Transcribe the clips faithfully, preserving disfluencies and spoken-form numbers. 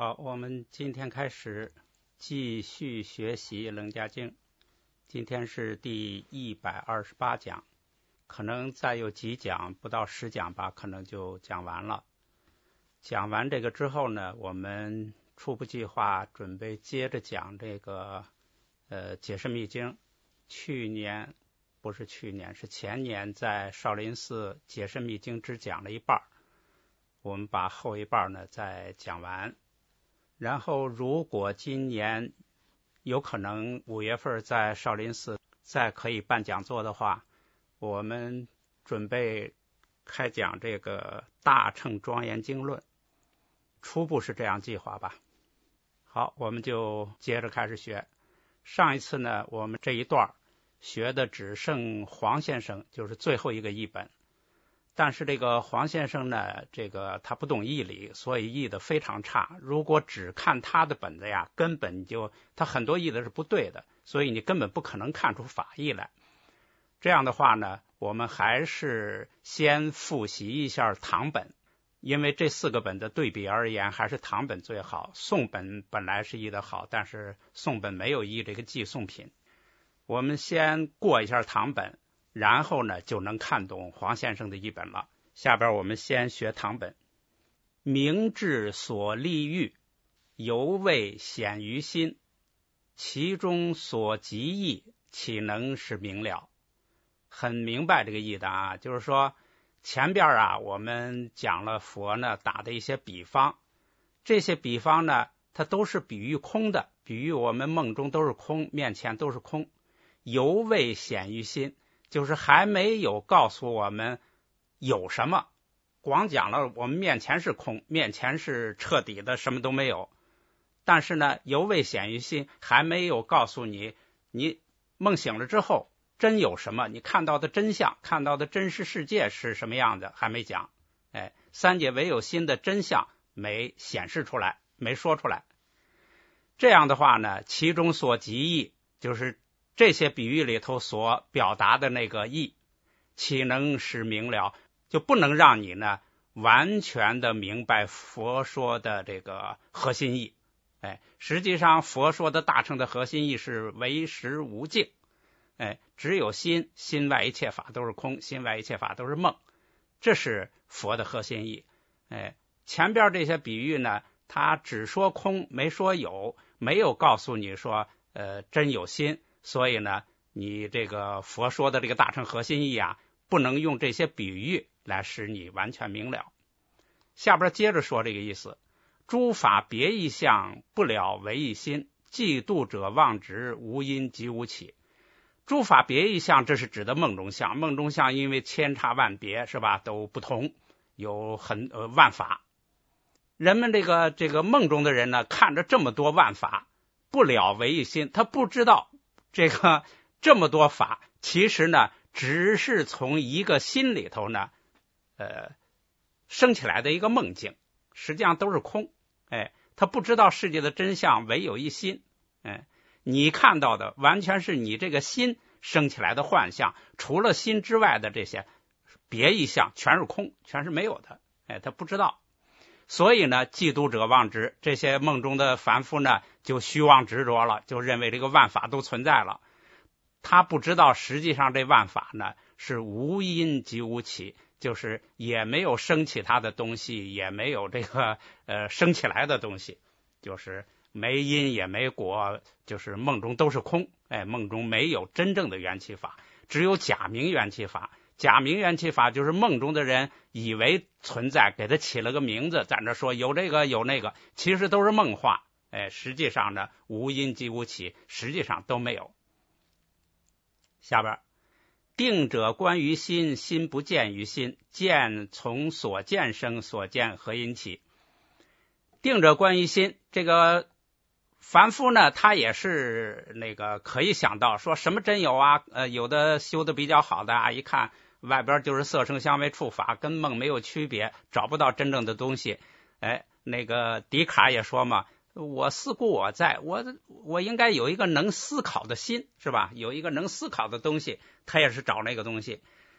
好，我们今天开始继续学习《楞伽经》，今天是第一百二十八讲，可能再有几讲，不到十讲吧，可能就讲完了。讲完这个之后呢，我们初步计划准备接着讲这个呃解释密经。去年不是去年，是前年在少林寺解释密经只讲了一半，我们把后一半呢再讲完。然后如果今年有可能五月份在少林寺再可以办讲座的话，我们准备开讲这个大乘庄严经论，初步是这样计划吧。好，我们就接着开始学。上一次呢，我们这一段学的只剩黄先生，就是最后一个译本。但是这个黄先生呢，这个他不懂义理，所以译的非常差。如果只看他的本子呀，根本就他很多译的是不对的，所以你根本不可能看出法义来。这样的话呢，我们还是先复习一下唐本，因为这四个本的对比而言，还是唐本最好。宋本本来是译的好，但是宋本没有译这个寄送品。我们先过一下唐本，然后呢就能看懂黄先生的译本了。下边我们先学唐本。明智所立欲，犹未显于心，其中所及义，岂能是明了？很明白这个意的啊，就是说前边啊我们讲了佛呢打的一些比方，这些比方呢它都是比喻空的，比喻我们梦中都是空，面前都是空。犹未显于心，就是还没有告诉我们有什么，光讲了我们面前是空，面前是彻底的什么都没有。但是呢，犹未显于心，还没有告诉你，你梦醒了之后真有什么，你看到的真相，看到的真实世界是什么样的，还没讲。哎，三界唯有心的真相没显示出来，没说出来。这样的话呢，其中所及义，就是这些比喻里头所表达的那个义，岂能使明了？就不能让你呢完全的明白佛说的这个核心义。哎，实际上佛说的大乘的核心义是唯识无境。哎，只有心，心外一切法都是空，心外一切法都是梦，这是佛的核心义。哎，前边这些比喻呢，他只说空，没说有，没有告诉你说呃真有心。所以呢，你这个佛说的这个大乘核心义啊，不能用这些比喻来使你完全明了。下边接着说这个意思：诸法别异相，不了唯一心，嫉妒者妄执，无因即无起。诸法别异相，这是指的梦中相。梦中相因为千差万别，是吧？都不同，有很呃万法。人们这个这个梦中的人呢，看着这么多万法，不了唯一心，他不知道这个这么多法，其实呢，只是从一个心里头呢，呃，生起来的一个梦境，实际上都是空。哎，他不知道世界的真相，唯有一心。哎，你看到的完全是你这个心生起来的幻象，除了心之外的这些别异相全是空，全是没有的。哎，他不知道。所以呢，嫉妒者妄执，这些梦中的凡夫呢，就虚妄执着了，就认为这个万法都存在了。他不知道实际上这万法呢是无因即无起，就是也没有生起它的东西，也没有这个呃生起来的东西，就是没因也没果，就是梦中都是空。哎，梦中没有真正的缘起法，只有假名缘起法。假名缘起法就是梦中的人以为存在，给他起了个名字，在那说有这个有那个，其实都是梦话。哎，实际上呢，无因即无起，实际上都没有。下边，定者观于心，心不见于心，见从所见生，所见何因起？定者观于心，这个凡夫呢，他也是那个可以想到说什么真有啊？呃，有的修的比较好的啊，一看外边就是色声香味触法，跟梦没有区别，找不到真正的东西。哎，那个笛卡也说嘛，我思故我在，我我应该有一个能思考的心，是吧？有一个能思考的东西，他也是找那个东西。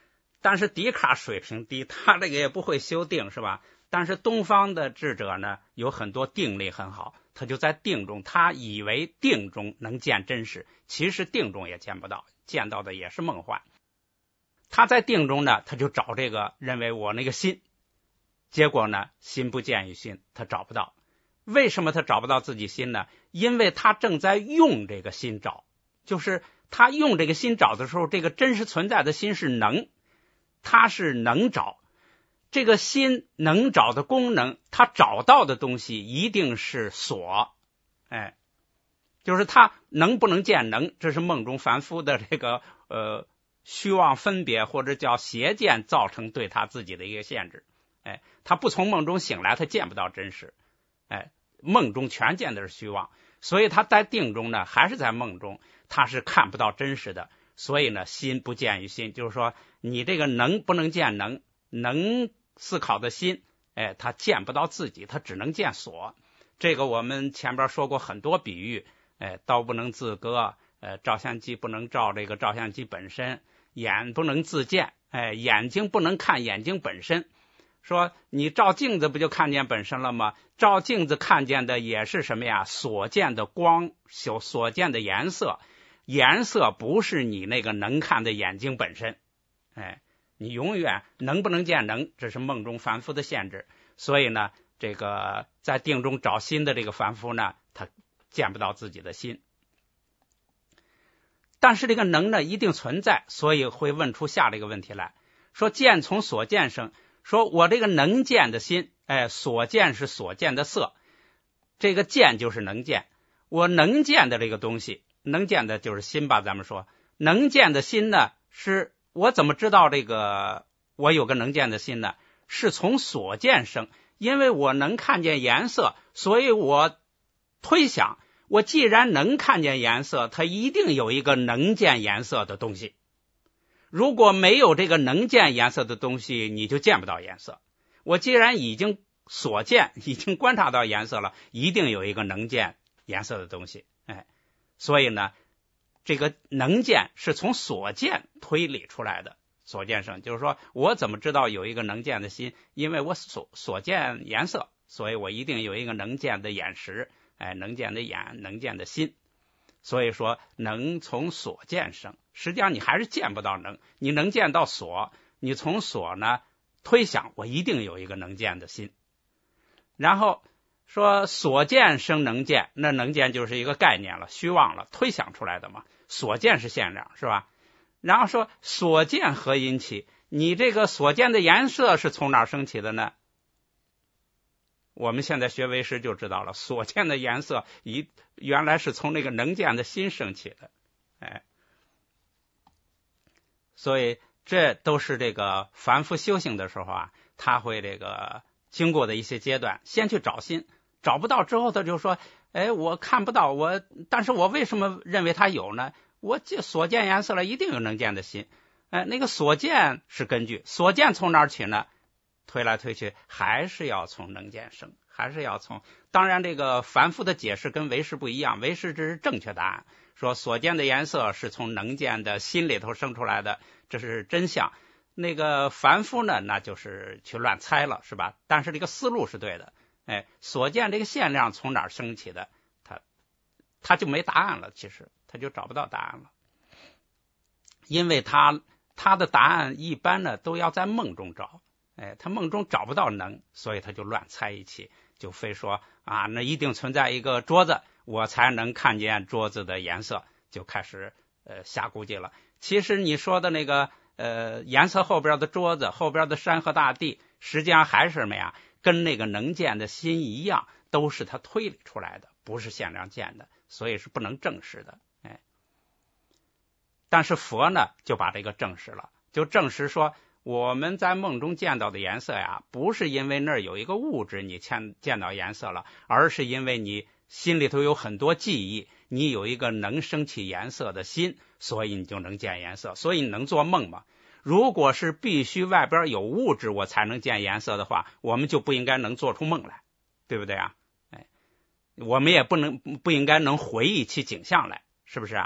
但是笛卡尔水平低，他这个也不会修定，是吧？但是东方的智者呢，有很多定力很好，他就在定中，他以为定中能见真实，其实定中也见不到，见到的也是梦幻。他在定中呢，他就找这个，认为我那个心，结果呢，心不见于心，他找不到。为什么他找不到自己心呢？因为他正在用这个心找，就是他用这个心找的时候，这个真实存在的心是能，他是能找。这个心能找的功能，他找到的东西一定是所，哎，就是他能不能见能，这是梦中凡夫的这个呃虚妄分别或者叫邪见造成对他自己的一个限制。哎，他不从梦中醒来，他见不到真实。哎，梦中全见的是虚妄，所以他在定中呢，还是在梦中，他是看不到真实的。所以呢，心不见于心，就是说你这个能不能见能，能思考的心，哎，他见不到自己，他只能见所。这个我们前边说过很多比喻，哎，刀不能自割，呃，照相机不能照这个照相机本身，眼不能自见，哎，眼睛不能看眼睛本身。说你照镜子不就看见本身了吗？照镜子看见的也是什么呀？所见的光，所所见的颜色，颜色不是你那个能看的眼睛本身。哎，你永远能不能见能，这是梦中凡夫的限制。所以呢，这个在定中找心的这个凡夫呢，他见不到自己的心。但是这个能呢一定存在，所以会问出下这个问题来，说见从所见生。说我这个能见的心，哎，所见是所见的色，这个见就是能见。我能见的这个东西，能见的就是心吧，咱们说能见的心呢，是我怎么知道这个我有个能见的心呢？是从所见生，因为我能看见颜色，所以我推想，我既然能看见颜色，它一定有一个能见颜色的东西。如果没有这个能见颜色的东西，你就见不到颜色。我既然已经所见，已经观察到颜色了，一定有一个能见颜色的东西。哎，所以呢，这个能见是从所见推理出来的。所见生就是说我怎么知道有一个能见的心？因为我所所见颜色，所以我一定有一个能见的眼识，哎，能见的眼，能见的心。所以说能从所见生，实际上你还是见不到能，你能见到所，你从所呢推想我一定有一个能见的心。然后说所见生能见，那能见就是一个概念了，虚妄了，推想出来的嘛，所见是限量，是吧？然后说所见何因起？你这个所见的颜色是从哪儿升起的呢？我们现在学唯识就知道了，所见的颜色一原来是从那个能见的心升起的。哎，所以这都是这个凡夫修行的时候啊，他会这个经过的一些阶段，先去找心，找不到之后他就说，哎，我看不到，我但是我为什么认为他有呢？我所见颜色了，一定有能见的心。哎，那个所见是根据，所见从哪儿起呢？推来推去还是要从能见生，还是要从，当然这个凡夫的解释跟唯识不一样，唯识这是正确答案，说所见的颜色是从能见的心里头生出来的，这是真相。那个凡夫呢，那就是去乱猜了，是吧？但是这个思路是对的。哎，所见这个限量从哪儿升起的，他他就没答案了，其实他就找不到答案了，因为他他的答案一般呢都要在梦中找。哎，他梦中找不到能，所以他就乱猜一气，就非说啊，那一定存在一个桌子，我才能看见桌子的颜色，就开始呃瞎估计了。其实你说的那个呃颜色后边的桌子，后边的山河大地，实际上还是什么呀？跟那个能见的心一样，都是他推理出来的，不是限量见的，所以是不能证实的。哎，但是佛呢，就把这个证实了，就证实说，我们在梦中见到的颜色呀，不是因为那儿有一个物质你见见到颜色了，而是因为你心里头有很多记忆，你有一个能升起颜色的心，所以你就能见颜色，所以你能做梦嘛。如果是必须外边有物质我才能见颜色的话，我们就不应该能做出梦来，对不对啊？哎，我们也不能不应该能回忆起景象来，是不是啊？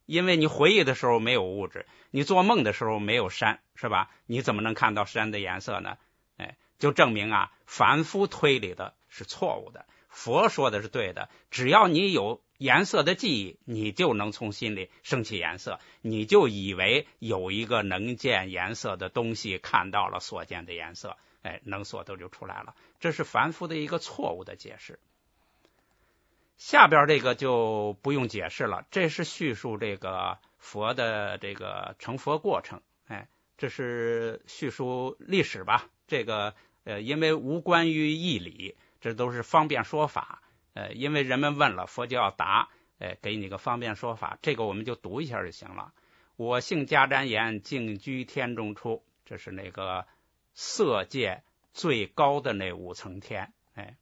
因为你回忆的时候没有物质，你做梦的时候没有山，是吧？你怎么能看到山的颜色呢？哎，就证明啊，凡夫推理的是错误的，佛说的是对的。只要你有颜色的记忆，你就能从心里升起颜色，你就以为有一个能见颜色的东西看到了所见的颜色，哎，能所都就出来了。这是凡夫的一个错误的解释。下边这个就不用解释了，这是叙述这个佛的这个成佛过程，哎，这是叙述历史吧。这个呃，因为无关于义理，这都是方便说法。呃，因为人们问了，佛就要答，呃，给你个方便说法。这个我们就读一下就行了。我姓迦旃延，静居天中出，这是那个色界最高的那五层天，哎。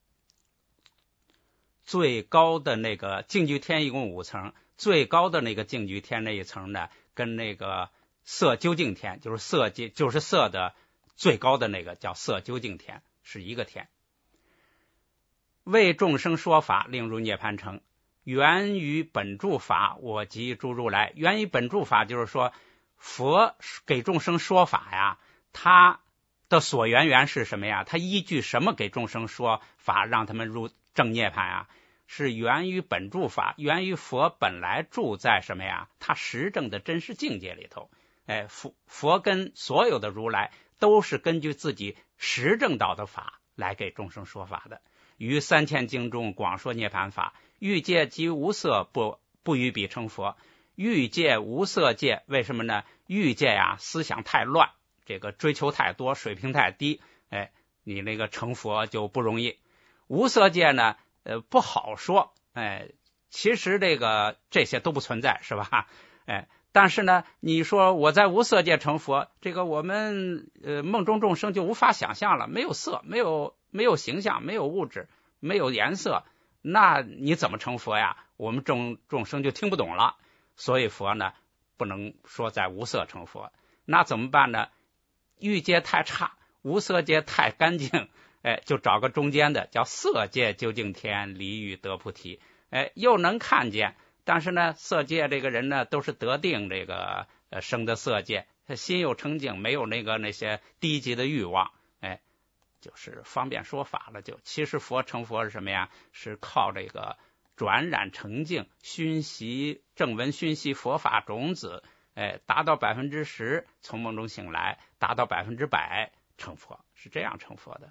最高的那个净居天一共五层，最高的那个净居天那一层呢，跟那个色究竟天，就是色界，就是色的最高的那个叫色究竟天，是一个天。为众生说法，令入涅槃城。源于本住法，我即诸如来。源于本住法，就是说佛给众生说法呀，他的所缘缘是什么呀？他依据什么给众生说法，让他们入正涅槃啊？是源于本住法，源于佛本来住在什么呀？他实证的真实境界里头。哎，佛佛跟所有的如来都是根据自己实证到的法来给众生说法的。于三千经中广说涅槃法，欲界即无色，不不于彼成佛。欲界无色界，为什么呢？欲界呀，思想太乱，这个追求太多，水平太低，哎，你那个成佛就不容易。无色界呢？呃，不好说，哎，其实这个这些都不存在，是吧？哎，但是呢，你说我在无色界成佛，这个我们呃梦中众生就无法想象了，没有色，没有没有形象，没有物质，没有颜色，那你怎么成佛呀？我们众众生就听不懂了，所以佛呢不能说在无色成佛，那怎么办呢？欲界太差，无色界太干净。哎，就找个中间的，叫色界究竟天，离欲得菩提。哎，又能看见，但是呢，色界这个人呢，都是得定这个呃生的色界，心又清净，没有那个那些低级的欲望。哎，就是方便说法了。就其实佛成佛是什么呀？是靠这个转染成净，熏习正闻，熏习佛法种子，哎，达到百分之十，从梦中醒来，达到百分之百成佛，是这样成佛的。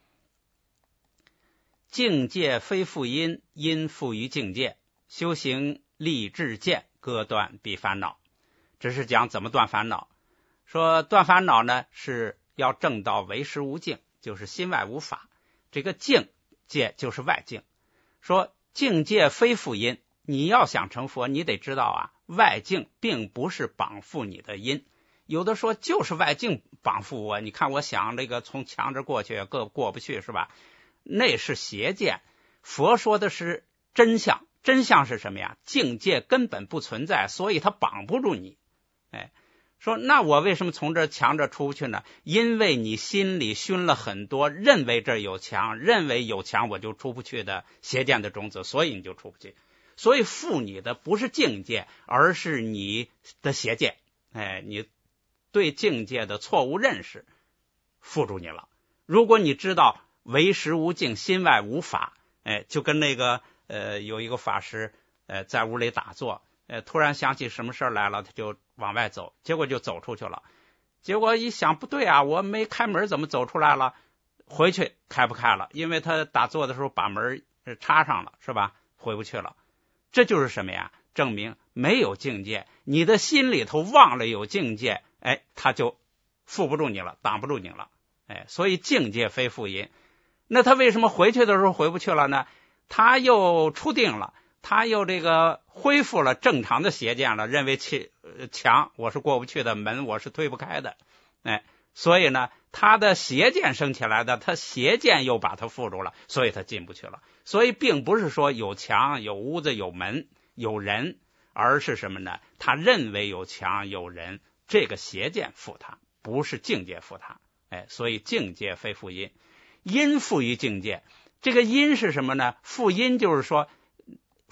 境界非复因，因复于境界。修行立志见，割断彼烦恼。这是讲怎么断烦恼。说断烦恼呢，是要证到唯识无境，就是心外无法。这个境界就是外境。说境界非复因，你要想成佛，你得知道啊，外境并不是绑缚你的因。有的说就是外境绑缚我，你看我想这个从墙这过去，过过不去，是吧？那是邪见。佛说的是真相，真相是什么呀？境界根本不存在，所以它绑不住你。哎，说那我为什么从这墙这出去呢？因为你心里熏了很多认为这有墙，认为有墙我就出不去的邪见的种子，所以你就出不去。所以缚你的不是境界，而是你的邪见。哎，你对境界的错误认识缚住你了。如果你知道唯识无境，心外无法，哎，就跟那个呃有一个法师呃在屋里打坐，呃突然想起什么事来了，他就往外走，结果就走出去了。结果一想不对啊，我没开门怎么走出来了？回去开不开了，因为他打坐的时候把门插上了，是吧？回不去了。这就是什么呀？证明没有境界，你的心里头忘了有境界，哎，他就缚不住你了，挡不住你了。哎，所以境界非复因。那他为什么回去的时候回不去了呢？他又出定了，他又这个恢复了正常的邪见了，认为墙我是过不去的，门我是推不开的。哎，所以呢，他的邪见升起来的，他邪见又把他缚住了，所以他进不去了。所以并不是说有墙、有屋子、有门、有人，而是什么呢？他认为有墙、有人，这个邪见缚他，不是境界缚他。哎，所以境界非复因。因复于境界，这个因是什么呢？复因就是说，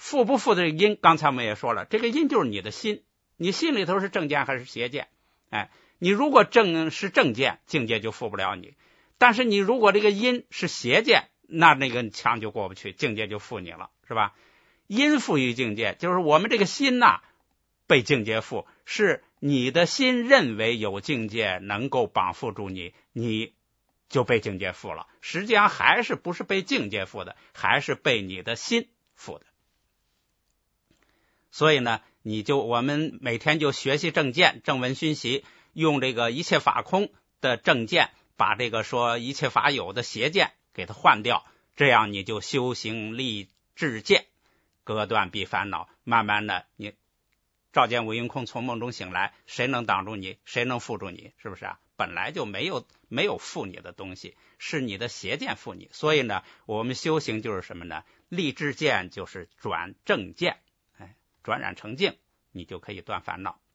附不附的因，刚才我们也说了，这个因就是你的心，你心里头是正见还是邪见？哎，你如果正是正见，境界就附不了你；但是你如果这个因是邪见，那那个墙就过不去，境界就附你了，是吧？因附于境界，就是我们这个心呐、啊，被境界附，是你的心认为有境界能够绑缚住你，你就被境界附了。实际上还是不是被境界附的，还是被你的心附的。所以呢，你就我们每天就学习正见、正闻熏习，用这个一切法空的正见，把这个说一切法有的邪见给它换掉，这样你就修行立智见，割断彼烦恼，慢慢的你照见五蕴空，从梦中醒来，谁能挡住你？谁能缚住你？是不是啊？本来就没有没有缚你的东西，是你的邪见缚你。所以呢，我们修行就是什么呢？立智见就是转正见，哎，转染成净，你就可以断烦恼。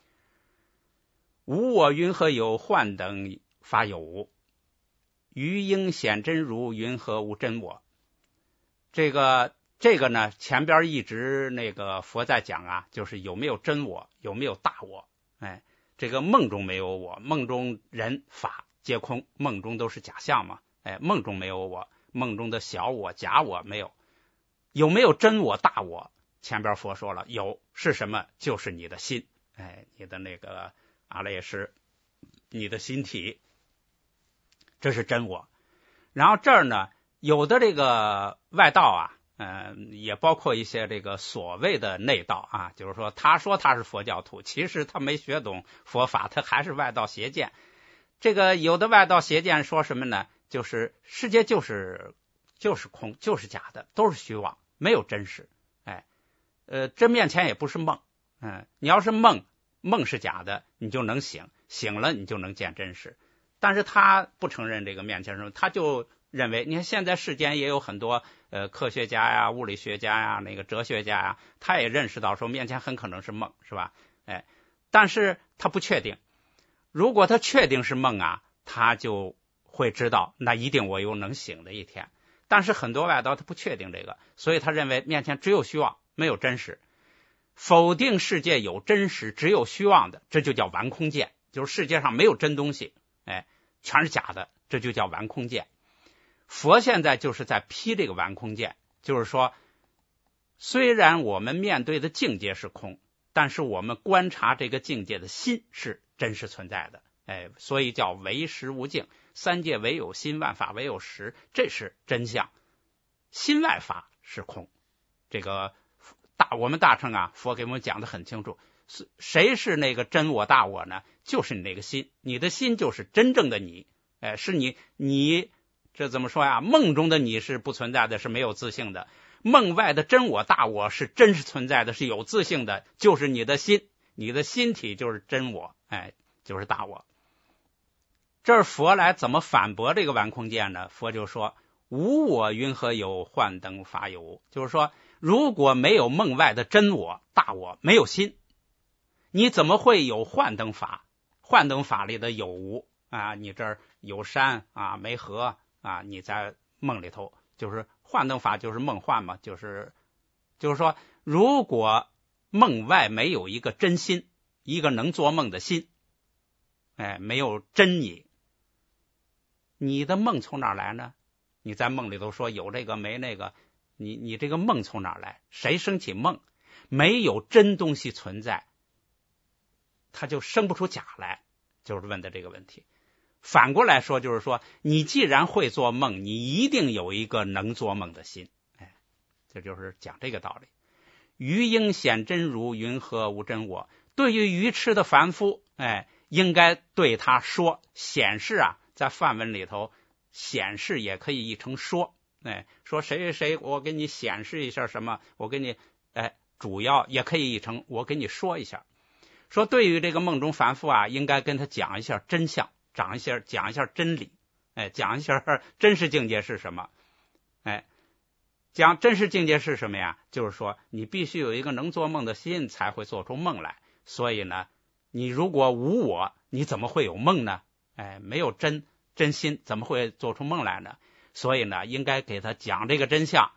无我云何有，幻等法有无？余应显真如，云何无真我？这个这个呢，前边一直那个佛在讲啊，就是有没有真我，有没有大我。哎，这个梦中没有我，梦中人法皆空，梦中都是假象嘛。哎，梦中没有我，梦中的小我假我没有。有没有真我大我？前边佛说了，有，是什么？就是你的心，哎，你的那个阿赖耶识，你的心体，这是真我。然后这儿呢，有的这个外道啊，嗯、呃，也包括一些这个所谓的内道啊，就是说他说他是佛教徒，其实他没学懂佛法，他还是外道邪见。这个有的外道邪见说什么呢？就是世界就是就是空，就是假的，都是虚妄，没有真实。哎，呃，这面前也不是梦，嗯，你要是梦，梦是假的，你就能醒，醒了你就能见真实。但是他不承认这个面前什么，他就认为，你看现在世间也有很多呃科学家呀、物理学家呀、那个哲学家呀，他也认识到说面前很可能是梦，是吧？哎，但是他不确定。如果他确定是梦啊，他就会知道那一定我有能醒的一天。但是很多外道他不确定这个，所以他认为面前只有虚妄，没有真实。否定世界有真实，只有虚妄的，这就叫顽空见，就是世界上没有真东西，哎，全是假的，这就叫顽空见。佛现在就是在批这个顽空见，就是说虽然我们面对的境界是空，但是我们观察这个境界的心是真实存在的，哎，所以叫唯识无境，三界唯有心，万法唯有实，这是真相。心外法是空，这个大我们大乘啊，佛给我们讲的很清楚，谁是那个真我大我呢？就是你那个心，你的心就是真正的你，哎，是你你这怎么说呀？梦中的你是不存在的，是没有自性的。梦外的真我大我是真实存在的，是有自性的，就是你的心，你的心体就是真我，哎，就是大我。这儿佛来怎么反驳这个顽空见呢？佛就说：无我云何有，幻等法有无。就是说，如果没有梦外的真我大我，没有心，你怎么会有幻等法？幻等法里的有无啊，你这儿有山啊，没河啊，你在梦里头，就是幻等法，就是梦幻嘛，就是就是说，如果梦外没有一个真心，一个能做梦的心，哎，没有真你，你的梦从哪儿来呢？你在梦里头说有这个没那个，你你这个梦从哪儿来？谁生起梦？没有真东西存在，他就生不出假来，就是问的这个问题。反过来说，就是说，你既然会做梦，你一定有一个能做梦的心，哎，这就是讲这个道理。余应显真如，云何无真我？对于愚痴的凡夫，哎，应该对他说，显示啊，在梵文里头，显示也可以译成说，哎，说谁谁谁，我给你显示一下什么，我给你，哎，主要也可以译成我给你说一下。说对于这个梦中凡夫啊，应该跟他讲一下真相，讲一下讲一下真理，哎，讲一下真实境界是什么，哎，讲真实境界是什么呀？就是说你必须有一个能做梦的心，才会做出梦来。所以呢，你如果无我，你怎么会有梦呢？哎，没有真真心，怎么会做出梦来呢？所以呢，应该给他讲这个真相，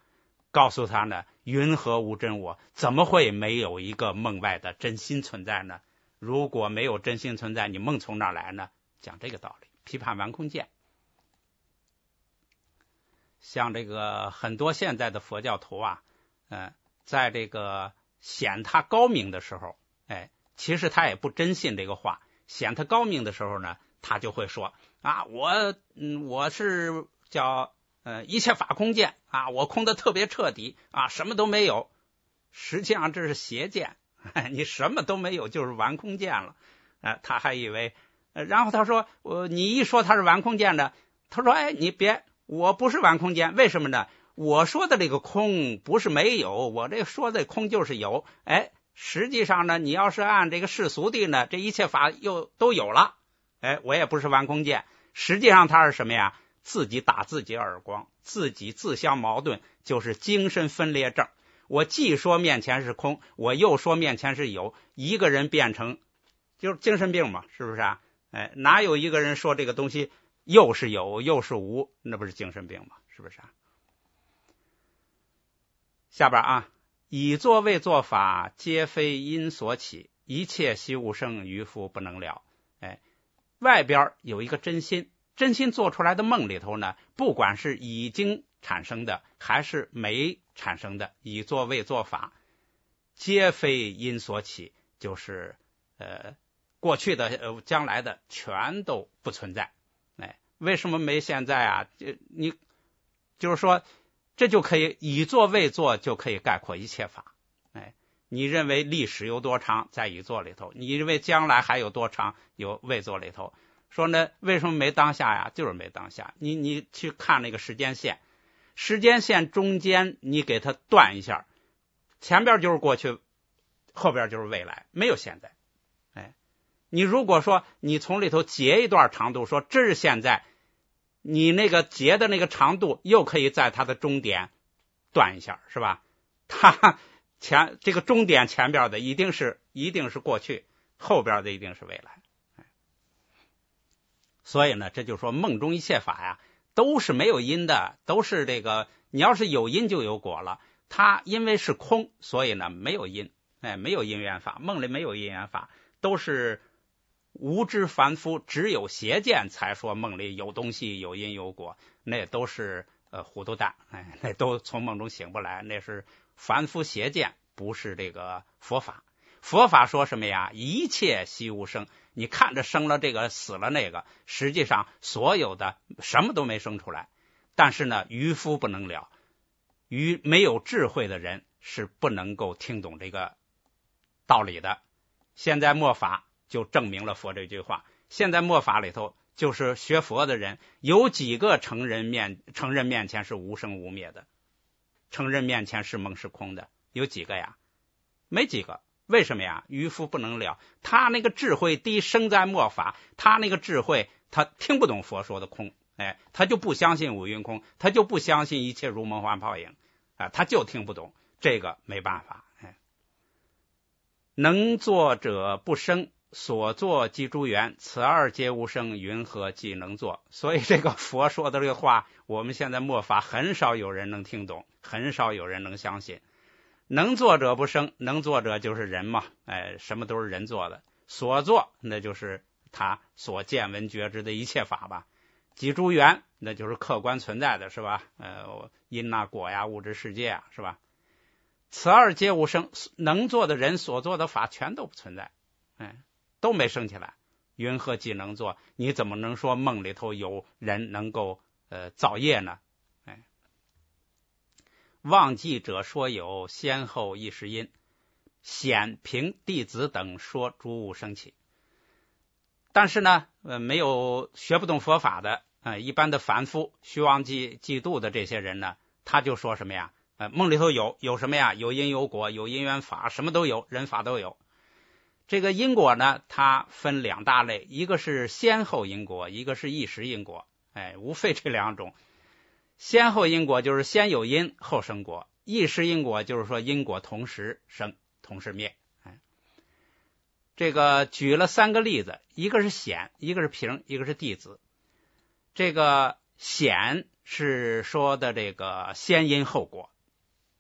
告诉他呢，云何无真我？怎么会没有一个梦外的真心存在呢？如果没有真心存在，你梦从哪儿来呢？讲这个道理，批判完空见。像这个很多现在的佛教徒啊，呃，在这个显他高明的时候，哎，其实他也不真信这个话。显他高明的时候呢，他就会说啊，我嗯，我是叫呃一切法空见啊，我空的特别彻底啊，什么都没有。实际上这是邪见，你什么都没有就是完空见了。呃、他还以为，呃、然后他说，我、呃、你一说他是完空见的，他说，哎，你别，我不是完空见，为什么呢？我说的这个空不是没有，我这说的空就是有。哎，实际上呢，你要是按这个世俗的呢，这一切法又都有了。哎，我也不是完空见，实际上他是什么呀？自己打自己耳光，自己自相矛盾，就是精神分裂症。我既说面前是空，我又说面前是有，一个人变成就是精神病嘛，是不是啊？哎，哪有一个人说这个东西又是有又是无，那不是精神病吗？是不是啊？下边啊，以作为作法，皆非因所起，一切悉无生，愚夫不能了。哎，外边有一个真心，真心做出来的梦里头呢，不管是已经产生的还是没产生的，以作为作法，皆非因所起，就是呃过去的呃将来的全都不存在。哎，为什么没现在啊？这你就是说这就可以以作为作，就可以概括一切法。哎，你认为历史有多长，在以作里头；你认为将来还有多长，有未作里头。说呢，为什么没当下呀？就是没当下。你你去看那个时间线，时间线中间你给它断一下，前边就是过去，后边就是未来，没有现在。哎，你如果说你从里头截一段长度，说这是现在，你那个截的那个长度又可以在它的终点断一下，是吧？它前这个终点前边的一定是一定是过去，后边的一定是未来。所以呢，这就说梦中一切法呀，都是没有因的，都是这个，你要是有因就有果了。它因为是空，所以呢没有因，哎，没有因缘法，梦里没有因缘法，都是无知凡夫，只有邪见才说梦里有东西，有因有果，那都是呃糊涂蛋，哎，那都从梦中醒不来，那是凡夫邪见，不是这个佛法。佛法说什么呀？一切悉无生。你看着生了这个死了那个，实际上所有的什么都没生出来。但是呢，愚夫不能了，愚没有智慧的人是不能够听懂这个道理的。现在末法就证明了佛这句话。现在末法里头，就是学佛的人有几个承认面承认面前是无生无灭的，承认面前是梦是空的，有几个呀？没几个。为什么呀？愚夫不能了，他那个智慧低，生在末法，他那个智慧他听不懂佛说的空，哎，他就不相信五蕴空，他就不相信一切如梦幻泡影啊，他就听不懂，这个没办法。哎，能作者不生，所作即诸缘，此二皆无生，云何即能作？所以这个佛说的这个话，我们现在末法很少有人能听懂，很少有人能相信。能作者不生，能作者就是人嘛，哎，什么都是人做的。所作那就是他所见闻觉知的一切法吧。即诸缘那就是客观存在的，是吧？呃，因啊果呀、物质世界啊，是吧？此二皆无生，能做的人所做的法全都不存在，哎，都没生起来。云何即能做？你怎么能说梦里头有人能够呃造业呢？忘记者说有，先后亦是因，显凭弟子等说诸物生起。但是呢，呃，没有学不懂佛法的，呃，一般的凡夫、虚妄嫉嫉妒的这些人呢，他就说什么呀？呃，梦里头有有什么呀？有因有果，有因缘法，什么都有，人法都有。这个因果呢，它分两大类，一个是先后因果，一个是一时因果，哎，无非这两种。先后因果就是先有因后生果，一时因果就是说因果同时生同时灭。哎，这个举了三个例子，一个是显，一个是凭，一个是弟子。这个显是说的这个先因后果，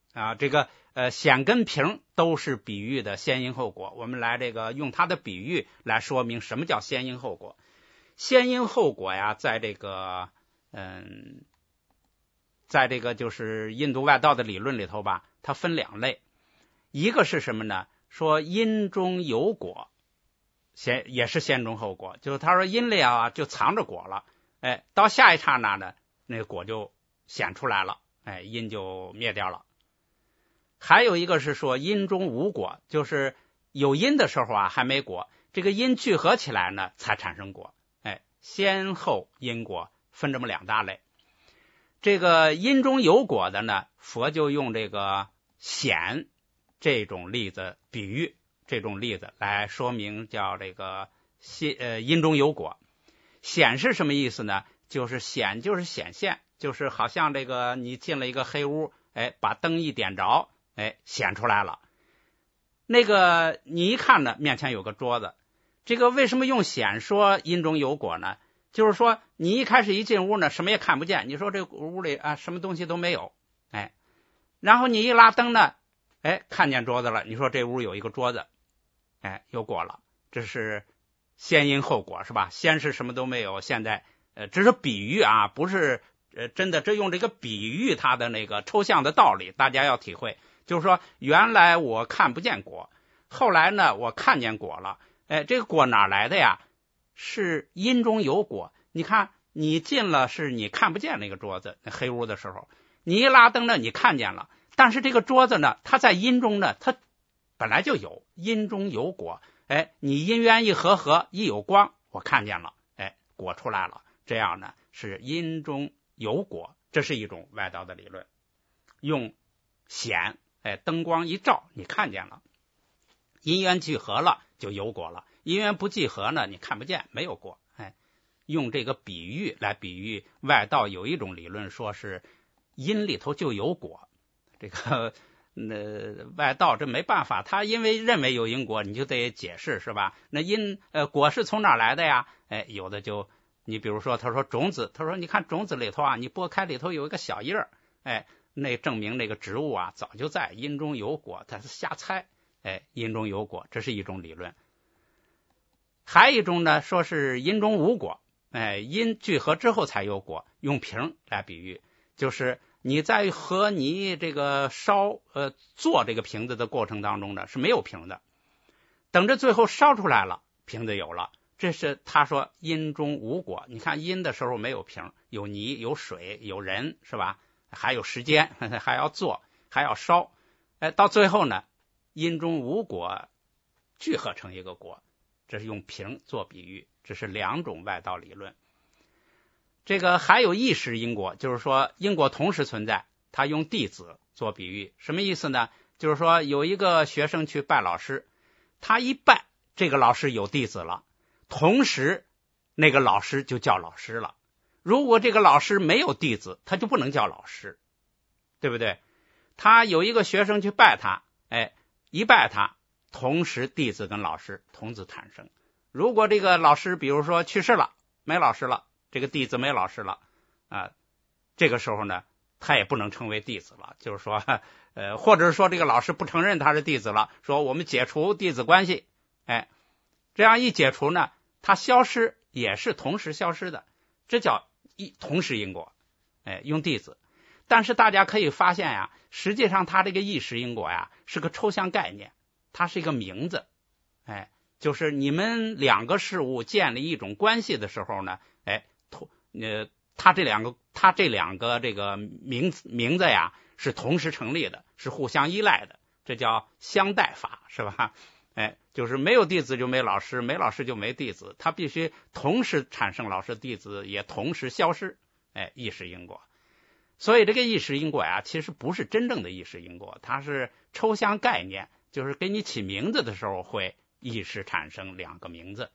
啊，这个呃显跟平都是比喻的先因后果。我们来这个用它的比喻来说明什么叫先因后果。先因后果呀，在这个嗯，在这个就是印度外道的理论里头吧，它分两类。一个是什么呢？说因中有果，先也是先中后果，就是他说因里啊就藏着果了，哎，到下一刹那呢，那个果就显出来了，哎，因就灭掉了。还有一个是说因中无果，就是有因的时候啊还没果，这个因聚合起来呢才产生果，哎，先后因果分这么两大类。这个因中有果的呢，佛就用这个显这种例子比喻这种例子来说明，叫这个呃因中有果。显是什么意思呢？就是显就是显现，就是好像这个你进了一个黑屋，哎，把灯一点着，哎，显出来了。那个你一看呢，面前有个桌子，这个为什么用显说因中有果呢？就是说你一开始一进屋呢，什么也看不见，你说这屋里啊什么东西都没有，哎，然后你一拉灯呢，哎，看见桌子了，你说这屋有一个桌子，哎，有果了，这是先因后果，是吧？先是什么都没有，现在呃，这是比喻啊，不是呃真的，这用这个比喻它的那个抽象的道理，大家要体会。就是说，原来我看不见果，后来呢，我看见果了，哎，这个果哪来的呀？是因中有果。你看，你进了是你看不见那个桌子，那黑屋的时候，你一拉灯呢，你看见了，但是这个桌子呢，它在因中呢，它本来就有，因中有果，哎，你因缘一合合，一有光，我看见了，哎，果出来了，这样呢是因中有果，这是一种外道的理论，用显，哎，灯光一照，你看见了，因缘聚合了就有果了，因缘不聚合呢，你看不见，没有果，哎，用这个比喻来比喻外道有一种理论，说是因里头就有果，这个那外道这没办法，他因为认为有因果，你就得解释，是吧？那因呃果是从哪来的呀？哎，有的就你比如说，他说种子，他说你看种子里头啊，你剥开里头有一个小叶儿，哎，那证明那个植物啊早就在因中有果，他是瞎猜，哎，因中有果，这是一种理论。还有一种呢，说是因中无果，哎，因聚合之后才有果，用瓶来比喻，就是你在和泥这个烧呃做这个瓶子的过程当中呢是没有瓶的，等着最后烧出来了，瓶子有了，这是他说因中无果。你看因的时候没有瓶，有泥有水有人，是吧？还有时间，还要做还要烧，哎，到最后呢因中无果聚合成一个果，这是用瓶做比喻，这是两种外道理论。这个还有意识因果，就是说因果同时存在，他用弟子做比喻，什么意思呢？就是说有一个学生去拜老师，他一拜，这个老师有弟子了，同时那个老师就叫老师了。如果这个老师没有弟子，他就不能叫老师，对不对？他有一个学生去拜他，哎，一拜他，同时弟子跟老师同时产生。如果这个老师比如说去世了，没老师了，这个弟子没老师了啊，这个时候呢他也不能称为弟子了，就是说呃，或者是说这个老师不承认他是弟子了，说我们解除弟子关系，哎，这样一解除呢，他消失也是同时消失的，这叫一同时因果，哎，用弟子。但是大家可以发现呀，实际上他这个意识因果呀是个抽象概念，它是一个名字，哎，就是你们两个事物建立一种关系的时候呢，哎，呃，他这两个他这两个这个名名字呀是同时成立的，是互相依赖的，这叫相待法，是吧？哎，就是没有弟子就没老师，没老师就没弟子，他必须同时产生老师弟子，也同时消失，哎，意识因果。所以这个意识因果呀，其实不是真正的意识因果，它是抽象概念，就是给你起名字的时候会意识产生两个名字。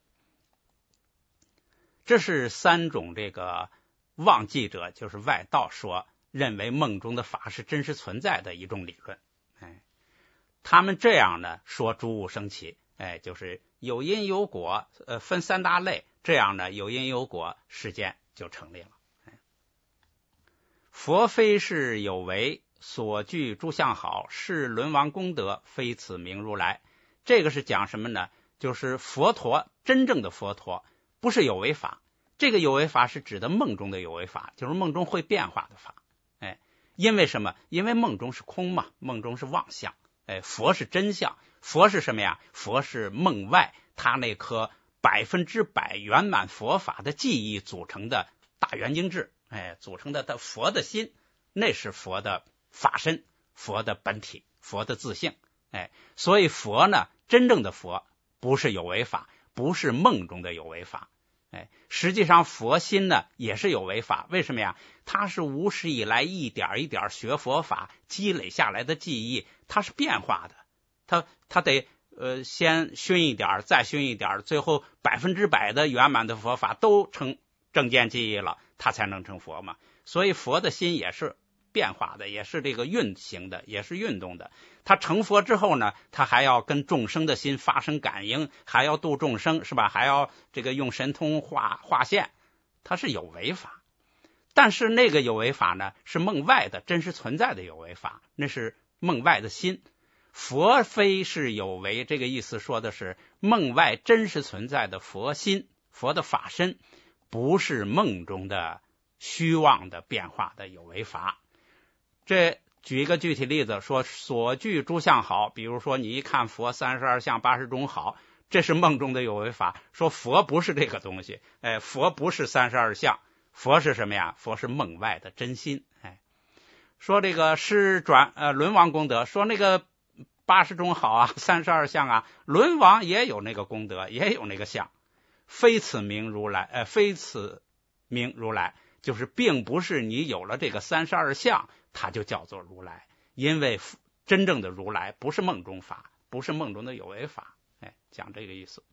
这是三种这个妄记者，就是外道说认为梦中的法是真实存在的一种理论。哎，他们这样呢说诸物生起，哎，就是有因有果，呃，分三大类，这样呢有因有果，世间就成立了。佛非是有为， 所具诸相好，是轮王功德，非此名如来。这个是讲什么呢？就是佛陀，真正的佛陀不是有为法，这个有为法是指的梦中的有为法，就是梦中会变化的法。哎，因为什么？因为梦中是空嘛，梦中是妄相。哎，佛是真相，佛是什么呀？佛是梦外他那颗百分之百圆满佛法的记忆组成的大圆精智，哎，组成的的佛的心，那是佛的法身，佛的本体，佛的自性。哎，所以佛呢，真正的佛不是有为法，不是梦中的有为法。哎，实际上佛心呢也是有为法，为什么呀？它是无始以来一点一点学佛法积累下来的记忆，它是变化的，它它得呃先熏一点，再熏一点，最后百分之百的圆满的佛法都成正见记忆了，它才能成佛嘛。所以佛的心也是变化的，也是这个运行的，也是运动的。他成佛之后呢，他还要跟众生的心发生感应，还要度众生，是吧？还要这个用神通化化现，他是有为法。但是那个有为法呢，是梦外的真实存在的有为法，那是梦外的心。佛非是有为，这个意思说的是梦外真实存在的佛心，佛的法身，不是梦中的虚妄的变化的有为法。这举一个具体例子，说所具诸相好，比如说你一看佛三十二相八十种好，这是梦中的有为法。说佛不是这个东西，哎，佛不是三十二相，佛是什么呀？佛是梦外的真心。哎，说这个是转呃轮王功德，说那个八十种好啊，三十二相啊，轮王也有那个功德，也有那个相，非此名如来，呃，非此名如来，就是并不是你有了这个三十二相，它就叫做如来。因为真正的如来不是梦中法，不是梦中的有为法。哎，讲这个意思。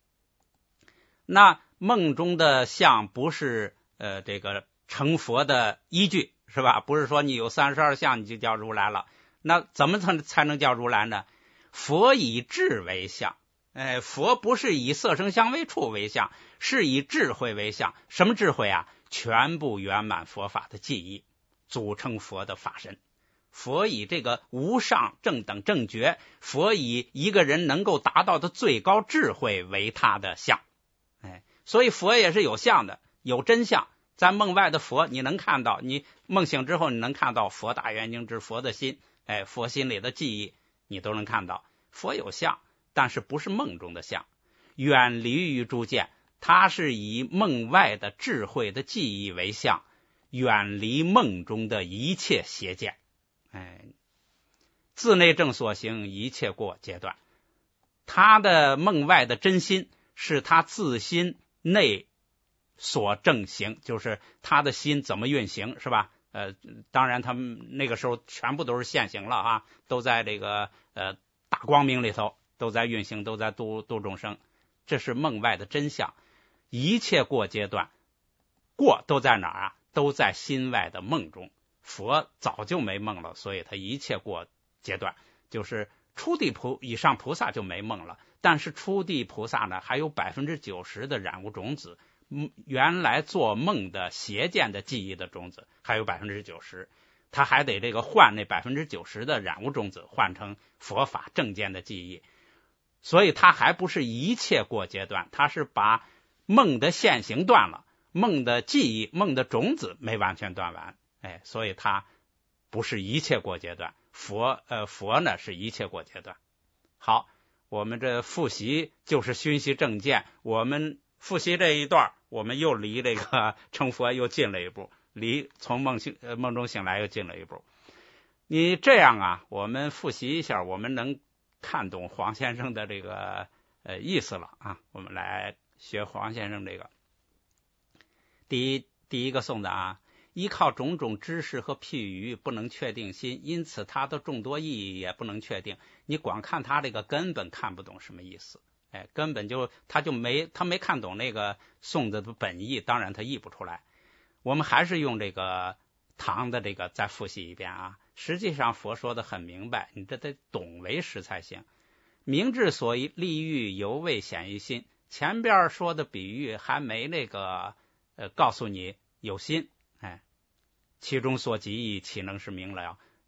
那梦中的相不是呃这个成佛的依据，是吧？不是说你有三十二相你就叫如来了。那怎么才才能叫如来呢？佛以智为相。哎，佛不是以色声香味触为相，是以智慧为相。什么智慧啊？全部圆满佛法的记忆组成佛的法身。佛以这个无上正等正觉，佛以一个人能够达到的最高智慧为他的相。哎，所以佛也是有相的，有真相。在梦外的佛你能看到，你梦醒之后你能看到佛大圆精智，佛的心，哎，佛心里的记忆你都能看到。佛有相，但是不是梦中的相，远离于诸见，它是以梦外的智慧的记忆为相，远离梦中的一切邪见。哎，自内正所行，一切过阶段。他的梦外的真心是他自心内所正行，就是他的心怎么运行，是吧？呃，当然他们那个时候全部都是现行了啊，都在这个呃大光明里头，都在运行，都在度度众生。这是梦外的真相。一切过阶段，过都在哪儿啊？都在心外的梦中。佛早就没梦了，所以他一切过阶段，就是初地菩以上菩萨就没梦了，但是初地菩萨呢还有百分之九十的染污种子，原来做梦的邪见的记忆的种子还有百分之九十，他还得这个换那百分之九十的染污种子，换成佛法正见的记忆，所以他还不是一切过阶段，他是把梦的现行断了，梦的记忆、梦的种子没完全断完。哎，所以它不是一切过阶段，佛呃佛呢是一切过阶段。好，我们这复习就是熏习正见，我们复习这一段，我们又离这个成佛又近了一步，离从梦醒呃梦中醒来又近了一步。你这样啊，我们复习一下，我们能看懂黄先生的这个呃意思了啊。我们来学黄先生这个第一第一个颂的啊。依靠种种知识和譬喻不能确定心，因此它的众多意义也不能确定。你光看它这个根本看不懂什么意思，哎，根本就他就没他没看懂那个颂的本意，当然他译不出来。我们还是用这个唐的这个再复习一遍啊。实际上佛说的很明白，你这得懂为实才行。明之所以利欲犹未显于心，前边说的比喻还没那个呃告诉你有心。哎，其中所及义，岂能是明了？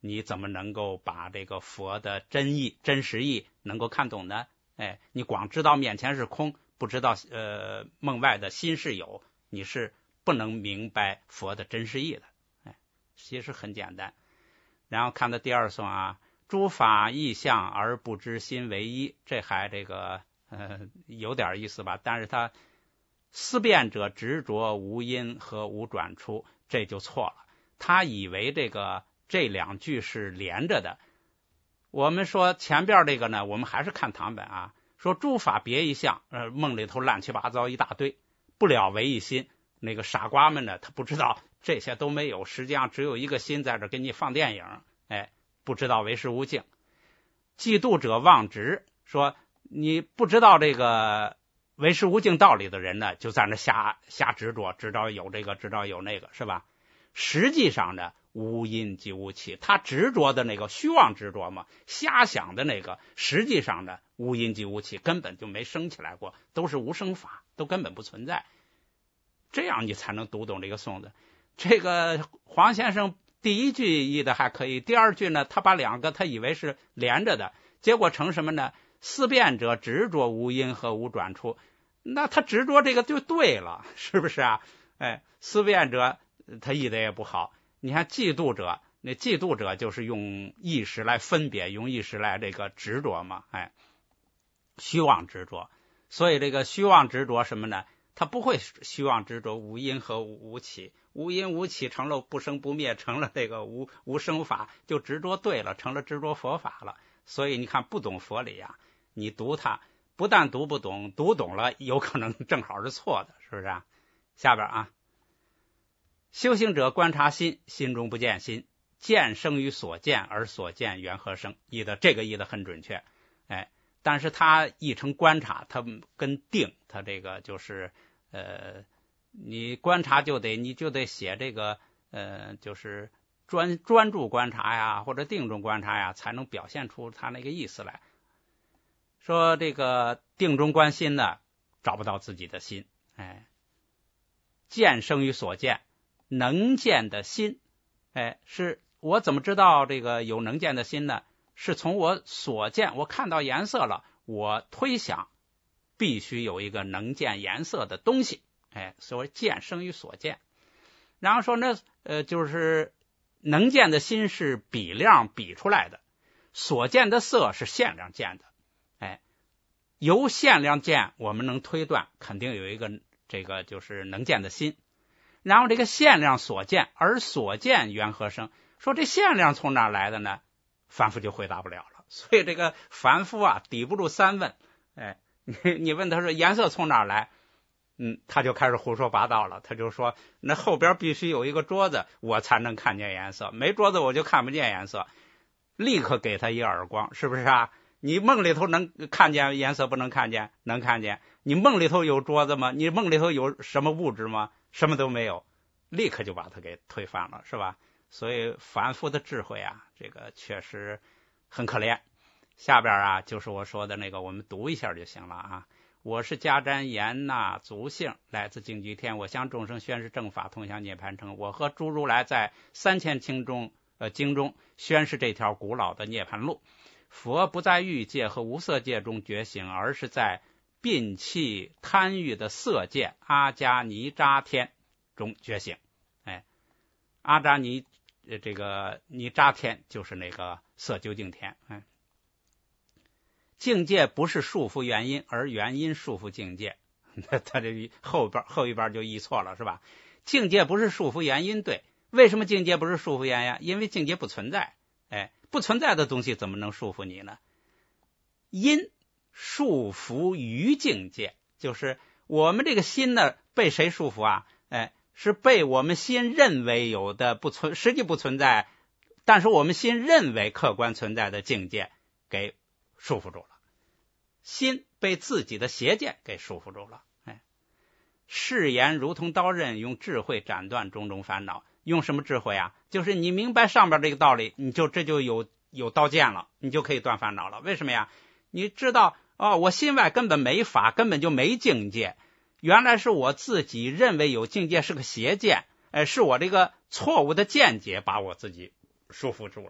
你怎么能够把这个佛的真意、真实意能够看懂呢？哎，你光知道面前是空，不知道呃梦外的心是有，你是不能明白佛的真实意的。哎，其实很简单。然后看到第二颂啊，诸法异相而不知心为一，这还这个呃有点意思吧？但是他思辨者执着无因和无转出，这就错了。他以为这个这两句是连着的。我们说前边这个呢，我们还是看唐本啊，说诸法别一相，呃，梦里头乱七八糟一大堆，不了唯一心。那个傻瓜们呢，他不知道这些都没有，实际上只有一个心在这给你放电影，哎，不知道为实无境。嫉妒者妄执，说你不知道这个唯实无境道理的人呢，就在那瞎瞎执着，知道有这个，知道有那个，是吧？实际上呢，无因即无起，他执着的那个虚妄执着嘛，瞎想的那个，实际上呢，无因即无起，根本就没生起来过，都是无生法，都根本不存在。这样你才能读懂这个颂的。这个黄先生第一句译的还可以，第二句呢，他把两个他以为是连着的，结果成什么呢？思辨者执着无因和无转出，那他执着这个就对了，是不是啊？哎，思辨者他译的也不好。你看嫉妒者，那嫉妒者就是用意识来分别，用意识来这个执着嘛，哎，虚妄执着。所以这个虚妄执着什么呢？他不会虚妄执着无因和无起，无因无起成了不生不灭，成了这个无无生法，就执着对了，成了执着佛法了。所以你看不懂佛理呀、啊，你读它不但读不懂，读懂了有可能正好是错的，是不是啊？下边啊，修行者观察心，心中不见心，见生于所见，而所见缘何生？译的这个译的很准确，哎，但是他译成观察，他跟定，他这个就是呃，你观察就得你就得写这个呃，就是专专注观察呀，或者定中观察呀，才能表现出他那个意思来。说这个定中观心呢，找不到自己的心，哎，见生于所见，能见的心，哎，是我怎么知道这个有能见的心呢？是从我所见，我看到颜色了，我推想必须有一个能见颜色的东西，哎，所谓见生于所见。然后说那呃，就是能见的心是比量比出来的，所见的色是限量见的，哎，由限量见我们能推断肯定有一个这个就是能见的心。然后这个限量所见，而所见缘何生？说这限量从哪来的呢？凡夫就回答不了了。所以这个凡夫啊，抵不住三问。哎，你你问他说颜色从哪来？嗯，他就开始胡说八道了。他就说那后边必须有一个桌子，我才能看见颜色，没桌子我就看不见颜色。立刻给他一耳光，是不是啊？你梦里头能看见颜色不能看见？能看见。你梦里头有桌子吗？你梦里头有什么物质吗？什么都没有，立刻就把它给推翻了，是吧？所以凡夫的智慧啊，这个确实很可怜。下边啊，就是我说的那个，我们读一下就行了啊。我是迦旃延那族姓，来自净居天，我向众生宣示正法，通向涅槃城。我和诸如来在三千经中，呃经中宣示这条古老的涅槃路。佛不在欲界和无色界中觉醒，而是在摒弃贪欲的色界阿迦尼扎天中觉醒。哎，阿迦尼这个尼扎天就是那个色究竟天。哎，境界不是束缚原因，而原因束缚境界。他这后边后一边就译错了，是吧？境界不是束缚原因，对。为什么境界不是束缚原因？因为境界不存在。哎，不存在的东西怎么能束缚你呢？因束缚于境界，就是我们这个心呢，被谁束缚啊？哎，是被我们心认为有的不存，实际不存在，但是我们心认为客观存在的境界给束缚住了。心被自己的邪见给束缚住了。哎，誓言如同刀刃，用智慧斩断种种烦恼。用什么智慧啊？就是你明白上边这个道理，你就这就有有刀剑了，你就可以断烦恼了。为什么呀？你知道哦，我心外根本没法，根本就没境界。原来是我自己认为有境界是个邪见，哎，是我这个错误的见解把我自己束缚住了。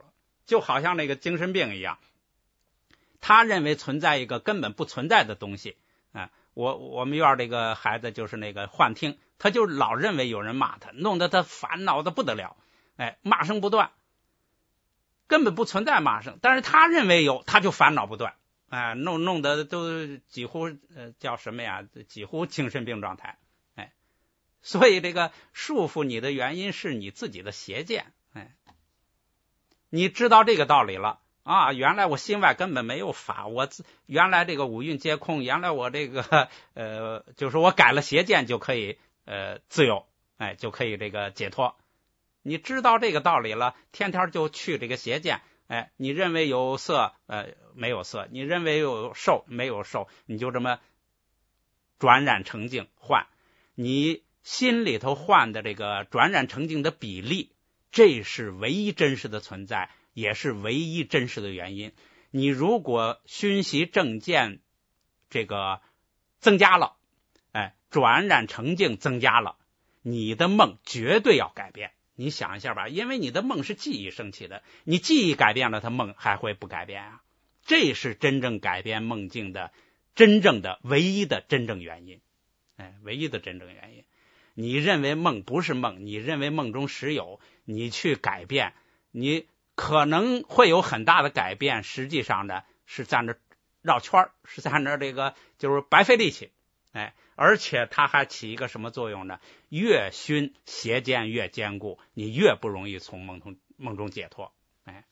就好像那个精神病一样，他认为存在一个根本不存在的东西啊。我我们院这个孩子就是那个幻听，他就老认为有人骂他，弄得他烦恼的不得了，哎，骂声不断，根本不存在骂声，但是他认为有，他就烦恼不断，哎，弄弄得都几乎呃叫什么呀？几乎精神病状态，哎，所以这个束缚你的原因是你自己的邪见，哎，你知道这个道理了。啊，原来我心外根本没有法，我原来这个五蕴皆空，原来我这个呃，就是我改了邪见就可以呃自由，哎，就可以这个解脱。你知道这个道理了，天天就去这个邪见，哎，你认为有色呃没有色，你认为有受没有受，你就这么转染成净换，你心里头换的这个转染成净的比例，这是唯一真实的存在。也是唯一真实的原因。你如果熏习正见这个增加了，哎，转染成净增加了，你的梦绝对要改变。你想一下吧，因为你的梦是记忆升起的，你记忆改变了，它梦还会不改变啊？这是真正改变梦境的真正的唯一的真正原因，哎，唯一的真正原因。你认为梦不是梦，你认为梦中实有，你去改变，你可能会有很大的改变，实际上呢是在那绕圈，是在那这个就是白费力气，哎，而且它还起一个什么作用呢？越熏邪见越坚固，你越不容易从梦中梦中解脱。哎，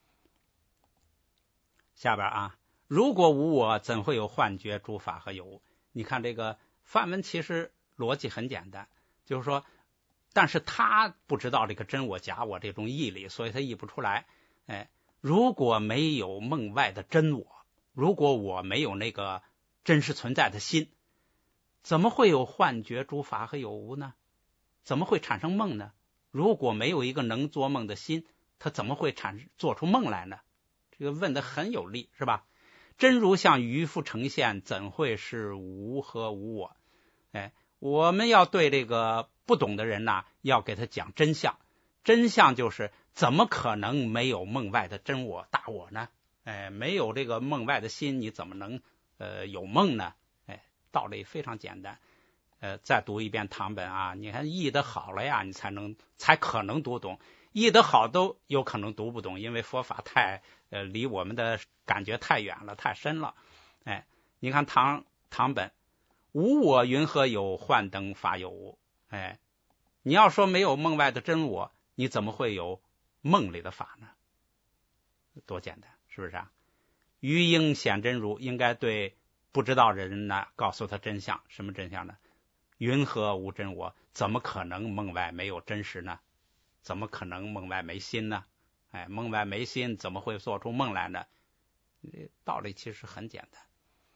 下边啊，如果无我，怎会有幻觉、诸法和有无？你看这个梵文其实逻辑很简单，就是说。但是他不知道这个真我假我这种义理，所以他译不出来。哎，如果没有梦外的真我，如果我没有那个真实存在的心，怎么会有幻觉、诸法和有无呢？怎么会产生梦呢？如果没有一个能做梦的心，他怎么会产做出梦来呢？这个问得很有力，是吧？真如向渔夫呈现，怎会是无和无我？哎，我们要对这个不懂的人呢，要给他讲真相。真相就是怎么可能没有梦外的真我大我呢？哎，没有这个梦外的心，你怎么能呃有梦呢？哎，道理非常简单。呃，再读一遍唐本啊，你看译得好了呀，你才能才可能读懂。译得好都有可能读不懂，因为佛法太呃离我们的感觉太远了，太深了。哎，你看唐唐本。无我云何有，幻灯法有无？哎，你要说没有梦外的真我，你怎么会有梦里的法呢？多简单，是不是啊？余应显真如，应该对不知道人呢告诉他真相。什么真相呢？云何无真我？怎么可能梦外没有真实呢？怎么可能梦外没心呢？哎，梦外没心，怎么会做出梦来呢？道理其实很简单。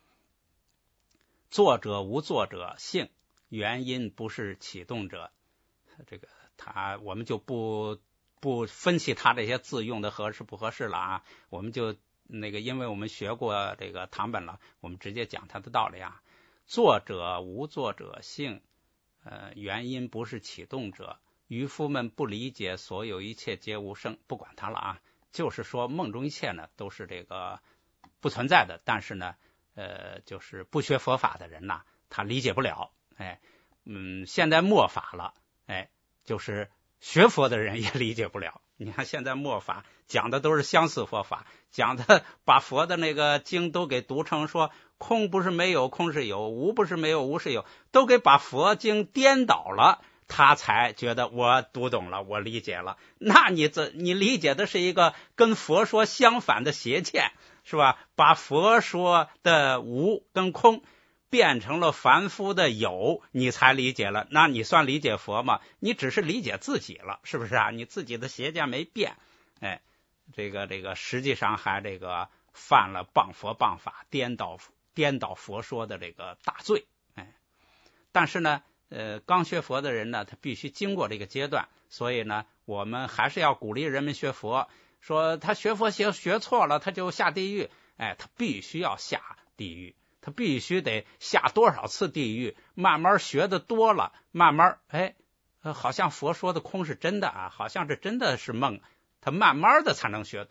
作者无作者性，原因不是启动者。这个他我们就不不分析他这些字用的合适不合适了啊，我们就那个因为我们学过这个唐本了，我们直接讲他的道理啊。作者无作者性，呃，原因不是启动者。渔夫们不理解所有一切皆无生，不管他了啊，就是说梦中一切呢都是这个不存在的，但是呢呃，就是不学佛法的人呐，他理解不了。哎，嗯，现在末法了，哎，就是学佛的人也理解不了。你看现在末法讲的都是相似佛法，讲的把佛的那个经都给读成说空不是没有，空是有；无不是没有，无是有，都给把佛经颠倒了，他才觉得我读懂了，我理解了。那你这你理解的是一个跟佛说相反的邪见。是吧？把佛说的无跟空变成了凡夫的有，你才理解了。那你算理解佛吗？你只是理解自己了，是不是啊？你自己的邪见没变，哎，这个这个实际上还这个犯了谤佛谤法、颠倒颠倒佛说的这个大罪，哎。但是呢，呃，刚学佛的人呢，他必须经过这个阶段，所以呢，我们还是要鼓励人们学佛。说他学佛学学错了，他就下地狱。哎，他必须要下地狱，他必须得下多少次地狱，慢慢学的多了，慢慢哎，好像佛说的空是真的啊，好像这真的是梦，他慢慢的才能学懂。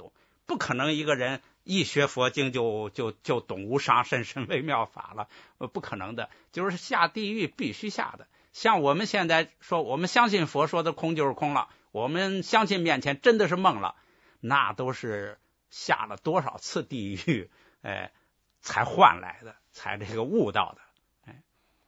不可能一个人一学佛经就就就懂无上甚深微妙法了，不可能的，就是下地狱必须下的。像我们现在说，我们相信佛说的空就是空了，我们相信面前真的是梦了，那都是下了多少次地狱，哎，才换来的，才这个悟到的。哎，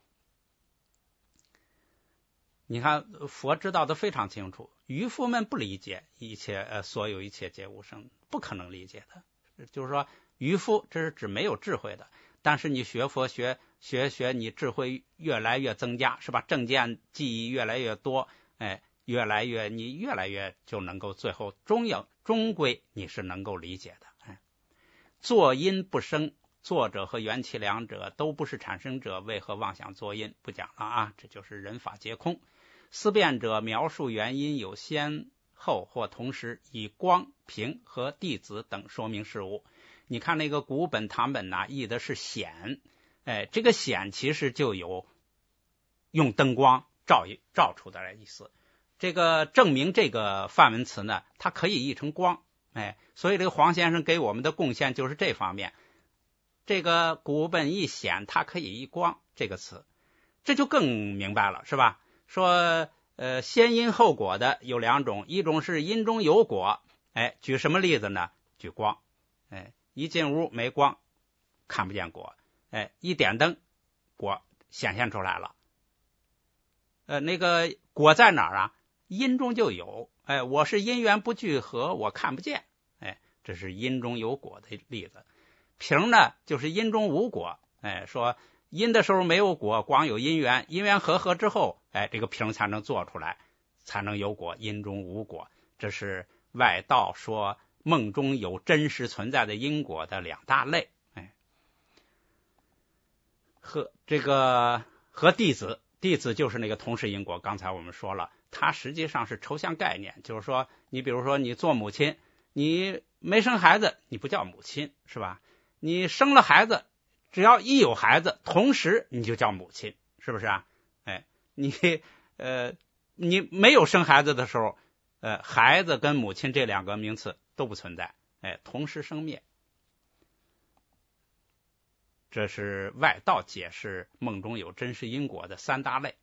你看佛知道的非常清楚，渔夫们不理解一切呃所有一切皆无生，不可能理解的。就是说，渔夫这是指没有智慧的。但是你学佛学学学，你智慧越来越增加，是吧？正见记忆越来越多，哎，越来越你越来越就能够最后终有终归你是能够理解的。哎，作因不生，作者和缘起两者都不是产生者，为何妄想作因？不讲了啊，这就是人法皆空。思辨者描述原因有先后或同时，以光、平和弟子等说明事物。你看那个古本唐本呐、啊，译的是显，哎，这个显其实就有用灯光照照出的意思。这个证明这个梵文词呢，它可以译成光，哎，所以这个黄先生给我们的贡献就是这方面。这个古本一显，它可以译光这个词，这就更明白了，是吧？说呃，先因后果的有两种，一种是因中有果，哎，举什么例子呢？举光，哎。一进屋没光，看不见果，哎，一点灯，果显现出来了。呃，那个果在哪儿啊？因中就有，哎，我是因缘不聚合，我看不见，哎，这是因中有果的例子。平呢，就是因中无果，哎，说因的时候没有果，光有因缘，因缘合合之后，哎，这个平才能做出来，才能有果，因中无果。这是外道说梦中有真实存在的因果的两大类，哎，和这个和弟子，弟子就是那个同时因果。刚才我们说了，它实际上是抽象概念，就是说，你比如说你做母亲，你没生孩子，你不叫母亲，是吧？你生了孩子，只要一有孩子，同时你就叫母亲，是不是啊？哎，你呃，你没有生孩子的时候，呃，孩子跟母亲这两个名词都不存在，哎，同时生灭。这是外道解释梦中有真实因果的三大类。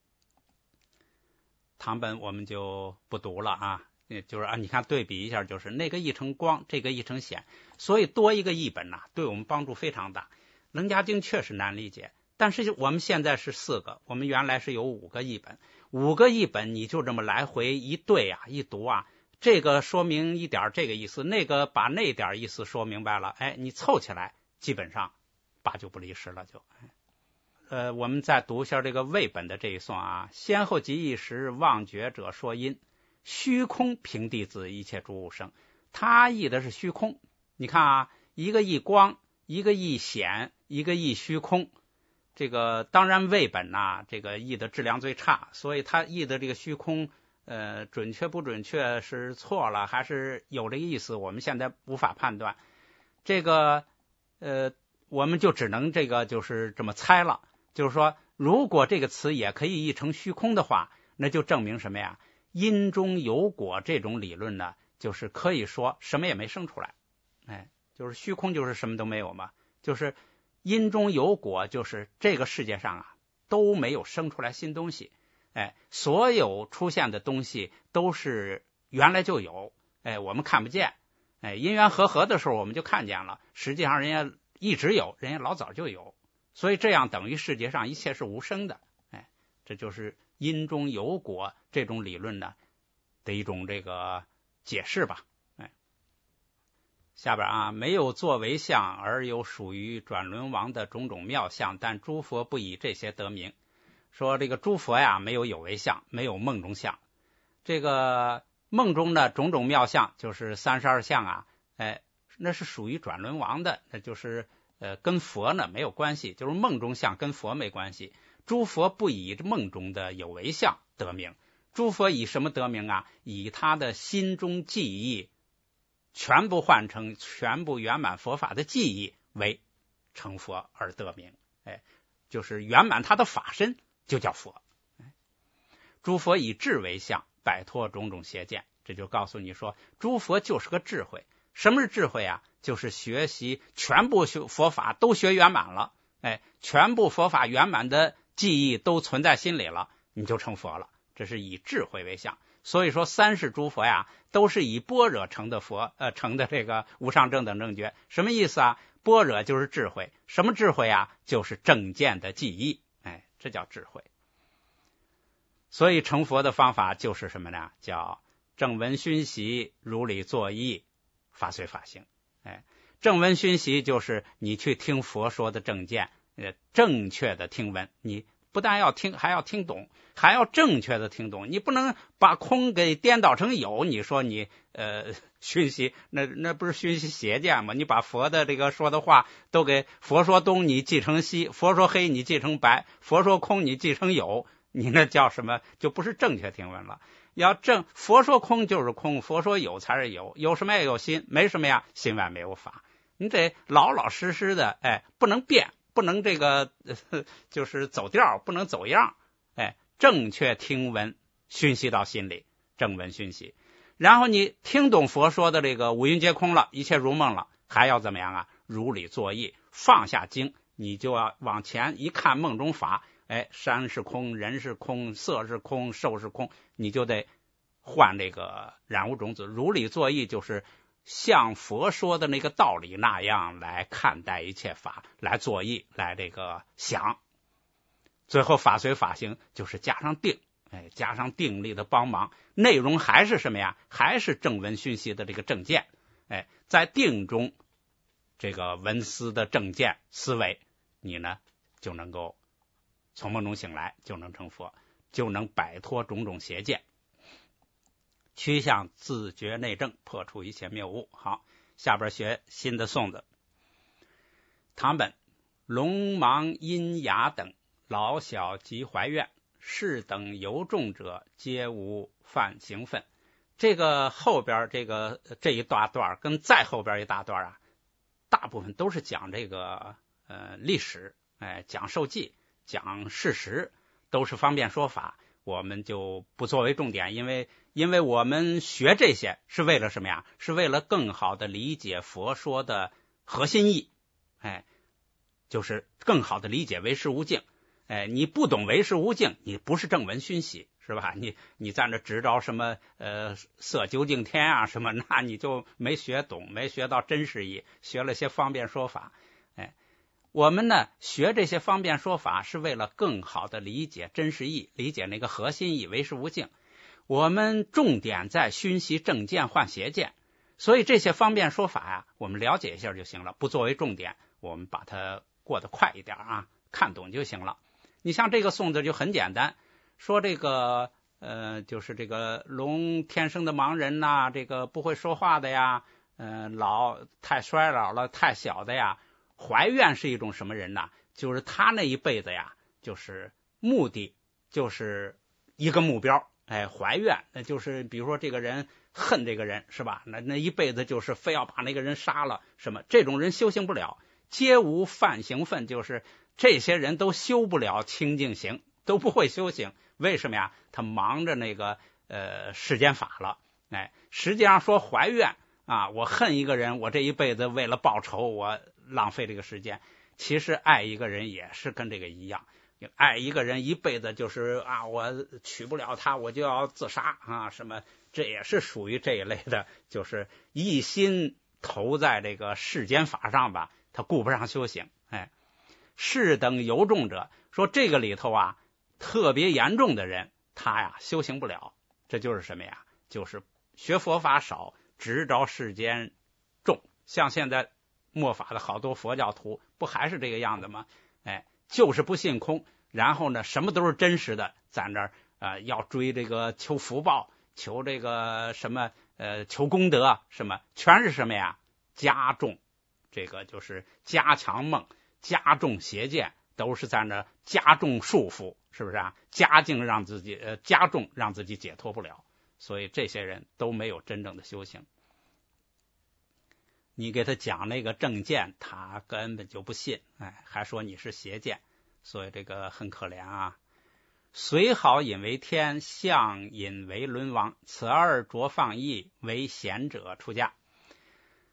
唐本我们就不读了啊，就是啊，你看对比一下，就是那个译成光，这个译成显，所以多一个译本呐、啊，对我们帮助非常大。楞伽经确实难理解，但是我们现在是四个，我们原来是有五个译本，五个译本你就这么来回一对啊，一读啊，这个说明一点这个意思，那个把那点意思说明白了，哎，你凑起来基本上八九不离十了就。呃，我们再读一下这个魏本的这一颂啊，先后即一时，妄觉者说因，虚空平弟子一切诸物生。他译的是虚空，你看啊，一个译光，一个译显，一个译虚空。这个当然魏本呐、啊，这个译的质量最差，所以他译的这个虚空，呃，准确不准确是错了还是有这个意思，我们现在无法判断。这个呃，我们就只能这个就是这么猜了。就是说，如果这个词也可以译成虚空的话，那就证明什么呀？因中有果这种理论呢，就是可以说什么也没生出来，哎，就是虚空就是什么都没有嘛，就是因中有果，就是这个世界上啊都没有生出来新东西，哎，所有出现的东西都是原来就有，哎，我们看不见，哎，因缘合合的时候我们就看见了，实际上人家一直有，人家老早就有。所以这样等于世界上一切是无生的，哎，这就是因中有果这种理论呢的一种这个解释吧，哎。下边啊，没有作为相而有属于转轮王的种种妙相，但诸佛不以这些得名。说这个诸佛呀，没有有为相，没有梦中相。这个梦中的种种妙相就是三十二相啊，哎，那是属于转轮王的，那就是。呃，跟佛呢没有关系，就是梦中相跟佛没关系。诸佛不以梦中的有为相得名，诸佛以什么得名啊？以他的心中记忆全部换成全部圆满佛法的记忆为成佛而得名，哎，就是圆满他的法身就叫佛。哎，诸佛以智为相，摆脱种种邪见，这就告诉你说，诸佛就是个智慧。 什么是智慧啊？就是学习全部学佛法都学圆满了，哎，全部佛法圆满的记忆都存在心里了，你就成佛了。这是以智慧为相。所以说三世诸佛呀，都是以般若成的佛，呃，成的这个无上正等正觉。什么意思啊？般若就是智慧，什么智慧啊？就是正见的记忆，哎，这叫智慧。所以成佛的方法就是什么呢？叫正闻熏习，如理作意，法随法行。哎，正闻熏习就是你去听佛说的正见，呃，正确的听闻，你不但要听，还要听懂，还要正确的听懂。你不能把空给颠倒成有，你说你呃熏习，那那不是熏习邪见吗？你把佛的这个说的话都给佛说东你记成西，佛说黑你记成白，佛说空你记成有，你那叫什么？就不是正确听闻了。要正，佛说空就是空，佛说有才是有，有什么也有心，没什么呀，心外没有法。你得老老实实的，哎，不能变，不能这个呃就是走调，不能走样，哎，正确听闻熏习到心里，正闻熏习。然后你听懂佛说的这个五蕴皆空了，一切如梦了，还要怎么样啊？如理作意，放下经，你就要往前一看梦中法，哎，山是空，人是空，色是空，受是空，你就得换这个染污种子。如理作意就是像佛说的那个道理那样来看待一切法，来作意，来这个想。最后法随法行，就是加上定，哎，加上定力的帮忙，内容还是什么呀？还是正闻熏习的这个正见，哎，在定中这个闻思的正见思维，你呢就能够从梦中醒来，就能成佛，就能摆脱种种邪见，趋向自觉内证，破除一切谬误。好，下边学新的颂子。唐本：聋盲阴哑等，老小及怀怨，是等尤重者，皆无犯行分。这个后边这个这一大段跟再后边一大段啊，大部分都是讲这个呃历史，哎，讲受记，讲事实，都是方便说法，我们就不作为重点，因为因为我们学这些是为了什么呀？是为了更好的理解佛说的核心意，哎，就是更好的理解唯识无境。哎，你不懂唯识无境，你不是正闻熏习，是吧？你你在那执着什么呃色究竟天啊什么，那你就没学懂，没学到真实意，学了些方便说法。哎，我们呢学这些方便说法是为了更好的理解真实意，理解那个核心意唯识无境。我们重点在熏习正见换邪见，所以这些方便说法呀，我们了解一下就行了，不作为重点，我们把它过得快一点啊，看懂就行了。你像这个颂子就很简单，说这个呃，就是这个聋天生的盲人呐、啊，这个不会说话的呀，呃，老太衰老了太小的呀，怀怨是一种什么人呢？就是他那一辈子呀，就是目的就是一个目标，哎，怀怨那就是比如说这个人恨这个人是吧？那那一辈子就是非要把那个人杀了，什么这种人修行不了，皆无犯行分，就是这些人都修不了清净行，都不会修行。为什么呀？他忙着那个呃世间法了。哎，实际上说怀怨啊，我恨一个人，我这一辈子为了报仇，我浪费这个时间。其实爱一个人也是跟这个一样，爱一个人一辈子就是啊，我娶不了他，我就要自杀啊，什么这也是属于这一类的，就是一心投在这个世间法上吧，他顾不上修行。哎。是等尤重者，说这个里头啊，特别严重的人，他呀修行不了。这就是什么呀？就是学佛法少，执着世间重。像现在末法的好多佛教徒，不还是这个样子吗？哎，就是不信空，然后呢，什么都是真实的，在那儿呃要追这个求福报，求这个什么呃求功德，什么全是什么呀？加重这个就是加强梦。加重邪见，都是在那加重束缚，是不是啊？加重让自己呃加重让自己解脱不了，所以这些人都没有真正的修行。你给他讲那个正见，他根本就不信，哎，还说你是邪见，所以这个很可怜啊。随好引为天，相引为轮王，此二着放逸，为贤者出家。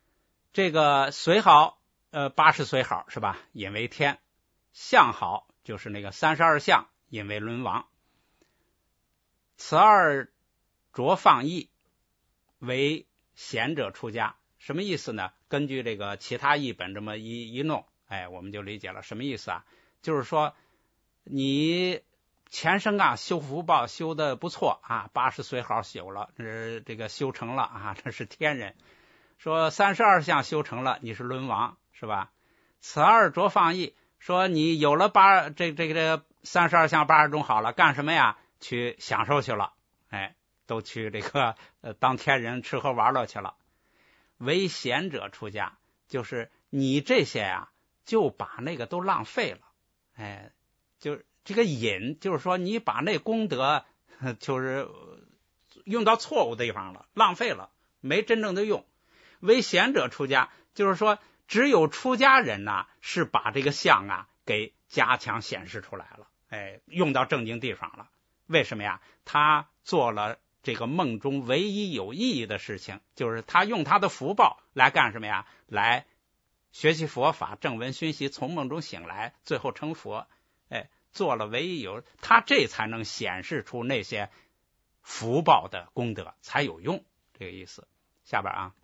这个岁好，呃，八十岁好是吧？引为天。相好就是那个三十二相，引为轮王。此二着放逸，为贤者出家。什么意思呢？根据这个其他译本这么一一弄，哎，我们就理解了什么意思啊？就是说你前生啊修福报修的不错啊，八十岁好修了，这这个修成了啊，这是天人。说三十二相修成了，你是轮王是吧？此二着放逸，说你有了八这这个这三十二相八十种好了，干什么呀？去享受去了，哎，都去这个呃当天人吃喝玩乐去了。为贤者出家，就是你这些呀、啊，就把那个都浪费了，哎，就这个瘾，就是说你把那功德就是用到错误的地方了，浪费了，没真正的用。为贤者出家，就是说只有出家人呐、啊，是把这个相啊给加强显示出来了，哎，用到正经地方了。为什么呀？他做了这个梦中唯一有意义的事情，就是他用他的福报来干什么呀？来学习佛法，正闻熏习，从梦中醒来，最后成佛。哎，做了唯一有，他这才能显示出那些福报的功德，才有用。这个意思。下边啊，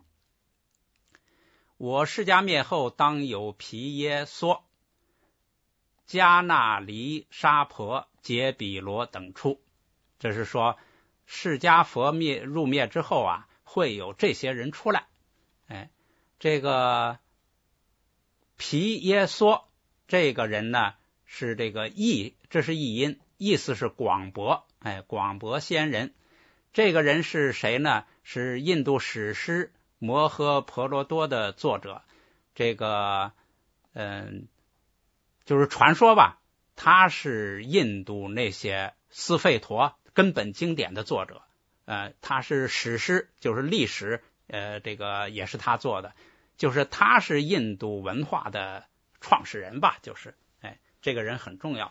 我释迦灭后，当有毗耶娑、迦那离沙婆、揭比罗等处。这是说释迦佛灭入灭之后啊，会有这些人出来。哎，这个毗耶娑这个人呢，是这个译，这是译音，意思是广博，哎，广博仙人。这个人是谁呢？是印度史诗《摩诃婆罗多》的作者。这个嗯，就是传说吧，他是印度那些斯吠陀根本经典的作者。呃，他是史诗，就是历史，呃，这个也是他做的，就是他是印度文化的创始人吧，就是，哎，这个人很重要。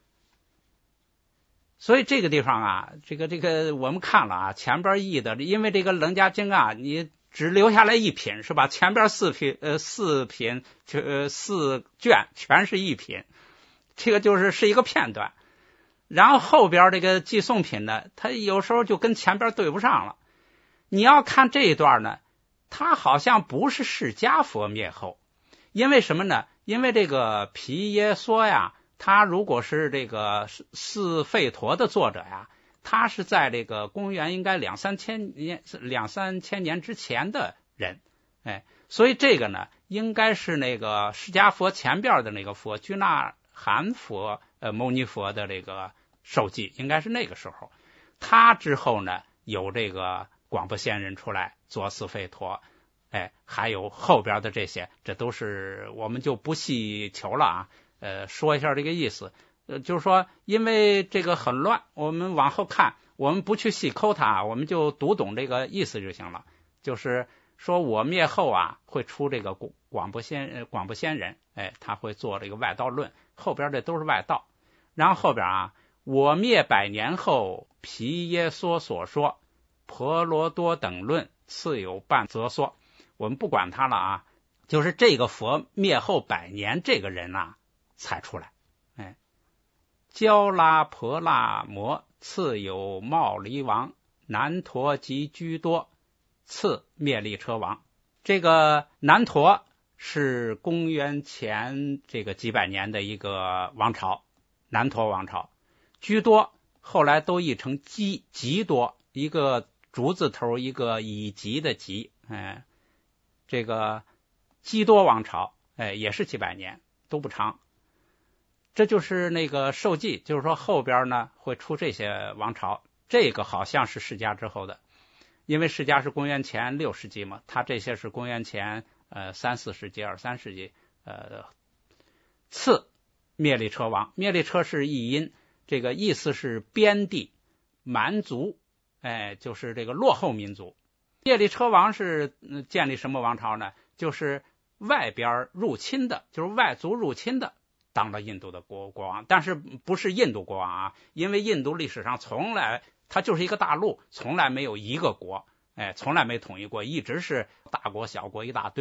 所以这个地方啊，这个这个我们看了啊，前边译的，因为这个《楞伽经》啊，你只留下来一品是吧？前边四品呃四品就呃四卷全是一品，这个就是是一个片段。然后后边这个寄送品呢，它有时候就跟前边对不上了。你要看这一段呢，它好像不是释迦佛灭后，因为什么呢？因为这个毗耶娑呀，他如果是这个斯吠陀的作者呀，他是在这个公元应该两三千年两三千年之前的人，哎，所以这个呢，应该是那个释迦佛前边的那个佛居那含佛呃牟尼佛的这个受记，应该是那个时候。他之后呢，有这个广博仙人出来做斯吠陀，哎，还有后边的这些，这都是我们就不细求了啊。呃，说一下这个意思，呃，就是说，因为这个很乱，我们往后看，我们不去细抠它，我们就读懂这个意思就行了。就是说我灭后啊，会出这个广博仙广博仙人，哎，他会做这个外道论，后边这都是外道。然后后边啊，我灭百年后，毗耶娑所说，婆罗多等论，次有半则说。我们不管他了啊，就是这个佛灭后百年，这个人啊。才出来，哎，焦拉婆拉摩，次有茂离王，南陀及居多，次灭力车王。这个南陀是公元前这个几百年的一个王朝，南陀王朝。居多后来都译成基吉多，一个竹字头，一个以吉的吉，哎，这个基多王朝，哎，也是几百年，都不长。这就是那个受记，就是说后边呢会出这些王朝，这个好像是释迦之后的，因为释迦是公元前六世纪嘛，他这些是公元前呃三四世纪、二三世纪。呃，次灭力车王，灭力车是译音，这个意思是边地蛮族，哎，就是这个落后民族。灭力车王是、呃、建立什么王朝呢？就是外边入侵的，就是外族入侵的。当了印度的国国王，但是不是印度国王啊？因为印度历史上从来它就是一个大陆，从来没有一个国，哎，从来没统一过，一直是大国小国一大堆。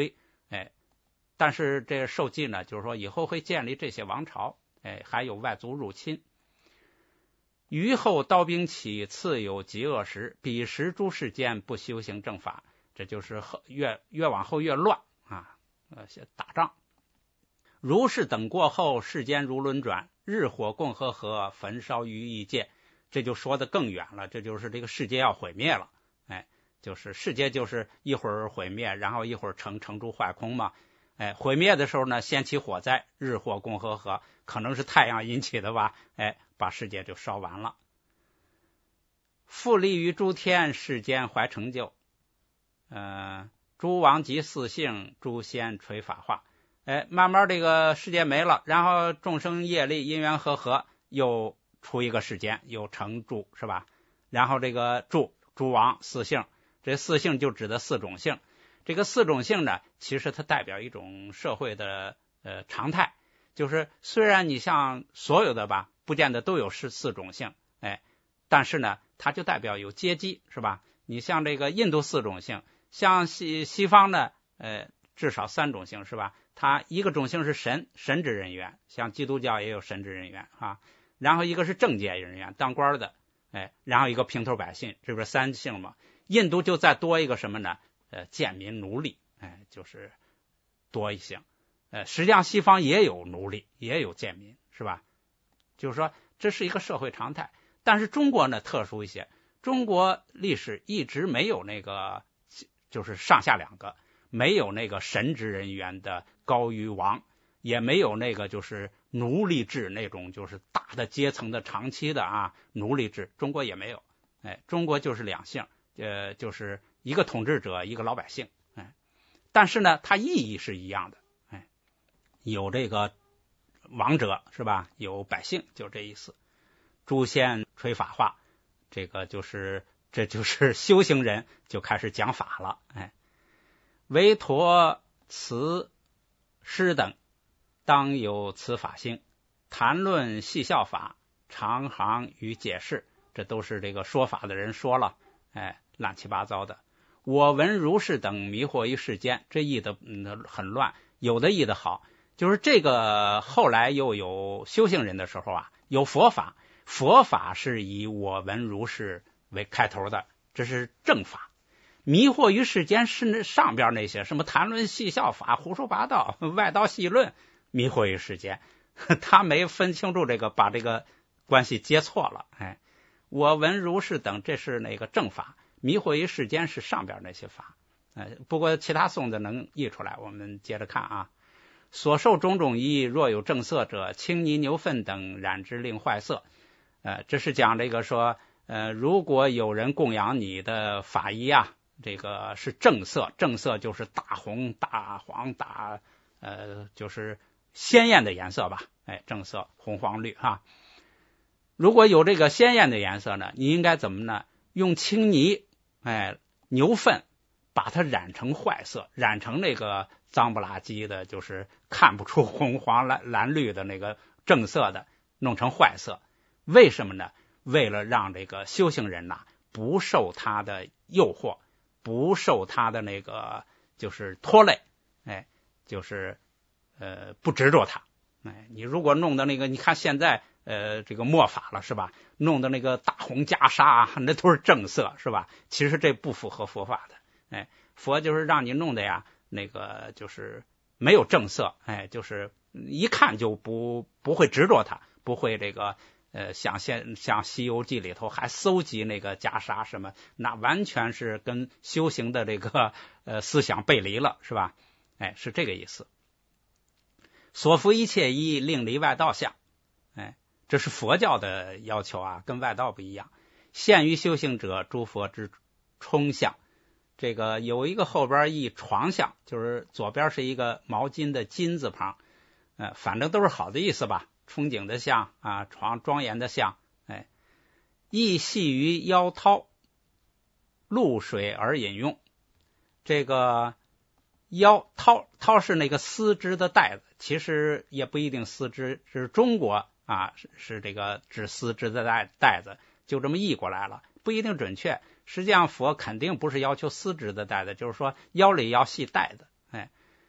哎，但是这个受记呢，就是说以后会建立这些王朝，哎，还有外族入侵。虞后刀兵起，次有极恶时，彼时诸世间不修行正法，这就是越越往后越乱啊，呃，打仗。如是等过后，世间如轮转，日火共和合，焚烧于异界。这就说得更远了，这就是这个世界要毁灭了。哎，就是世界就是一会儿毁灭，然后一会儿成成住坏空嘛。哎，毁灭的时候呢，掀起火灾，日火共和合，可能是太阳引起的吧，哎，把世界就烧完了。复立于诸天，世间怀成就。呃，诸王及四姓，诸仙垂法化。哎，慢慢这个世界没了，然后众生业力因缘和合，又出一个世间，又成诸，是吧？然后这个诸诸王四姓，这四姓就指的四种姓。这个四种姓呢，其实它代表一种社会的呃常态，就是虽然你像所有的吧，不见得都有是四种姓，哎，但是呢，它就代表有阶级，是吧？你像这个印度四种姓，像西西方呢，呃，至少三种姓，是吧？它一个种姓是神神职人员，像基督教也有神职人员啊，然后一个是政界人员，当官的，哎，然后一个平头百姓，这不是三姓嘛？印度就再多一个什么呢？呃，贱民奴隶，哎，就是多一姓。呃，实际上西方也有奴隶，也有贱民，是吧？就是说这是一个社会常态。但是中国呢特殊一些，中国历史一直没有那个就是上下两个，没有那个神职人员的高于王，也没有那个就是奴隶制那种就是大的阶层的长期的啊奴隶制，中国也没有。哎，中国就是两姓，呃，就是一个统治者，一个老百姓。哎，但是呢，它意义是一样的。哎，有这个王者是吧？有百姓，就这意思。诸仙垂法化，这个就是这就是修行人就开始讲法了。哎，唯陀慈师等当有此法性，谈论细效法，长行与解释，这都是这个说法的人说了，哎，乱七八糟的。我闻如是等迷惑于世间，这译的、嗯、很乱，有的译的好，就是这个后来又有修行人的时候啊，有佛法，佛法是以我闻如是为开头的，这是正法。迷惑于世间是上边那些什么谈论细效法、胡说八道、外道细论，迷惑于世间，他没分清楚这个，把这个关系接错了。哎，我闻如是等，这是那个正法，迷惑于世间是上边那些法。哎，不过其他颂子能译出来，我们接着看啊。所受种种衣，若有正色者，青泥牛粪等染之令坏色。呃，这是讲这个说，呃，如果有人供养你的法衣啊，这个是正色，正色就是大红、大黄、大呃，就是鲜艳的颜色吧？哎，正色红、黄、绿哈。如果有这个鲜艳的颜色呢，你应该怎么呢？用青泥，哎，牛粪，把它染成坏色，染成那个脏不拉几的，就是看不出红、黄、蓝、蓝、绿的那个正色的，弄成坏色。为什么呢？为了让这个修行人呐、啊、不受他的诱惑，不受他的那个就是拖累，哎，就是呃不执着他。哎，你如果弄的那个，你看现在呃这个末法了是吧？弄的那个大红袈裟，那都是正色是吧？其实这不符合佛法的。哎，佛就是让你弄的呀，那个就是没有正色，哎，就是一看就不不会执着它，不会这个。呃，像现像《西游记》里头还搜集那个袈裟什么，那完全是跟修行的这个呃思想背离了，是吧？哎，是这个意思。所服一切衣，令离外道相。哎，这是佛教的要求啊，跟外道不一样。现于修行者，诸佛之冲相。这个有一个后边一床相，就是左边是一个毛巾的金字旁，呃，反正都是好的意思吧。憧憬的像啊，床庄严的像，哎，亦系于腰绦，露水而饮用。这个腰绦绦是那个丝织的带子，其实也不一定丝织，是中国啊，是是这个指丝织的带带子，就这么译过来了，不一定准确。实际上佛肯定不是要求丝织的带子，就是说腰里要系带子，哎，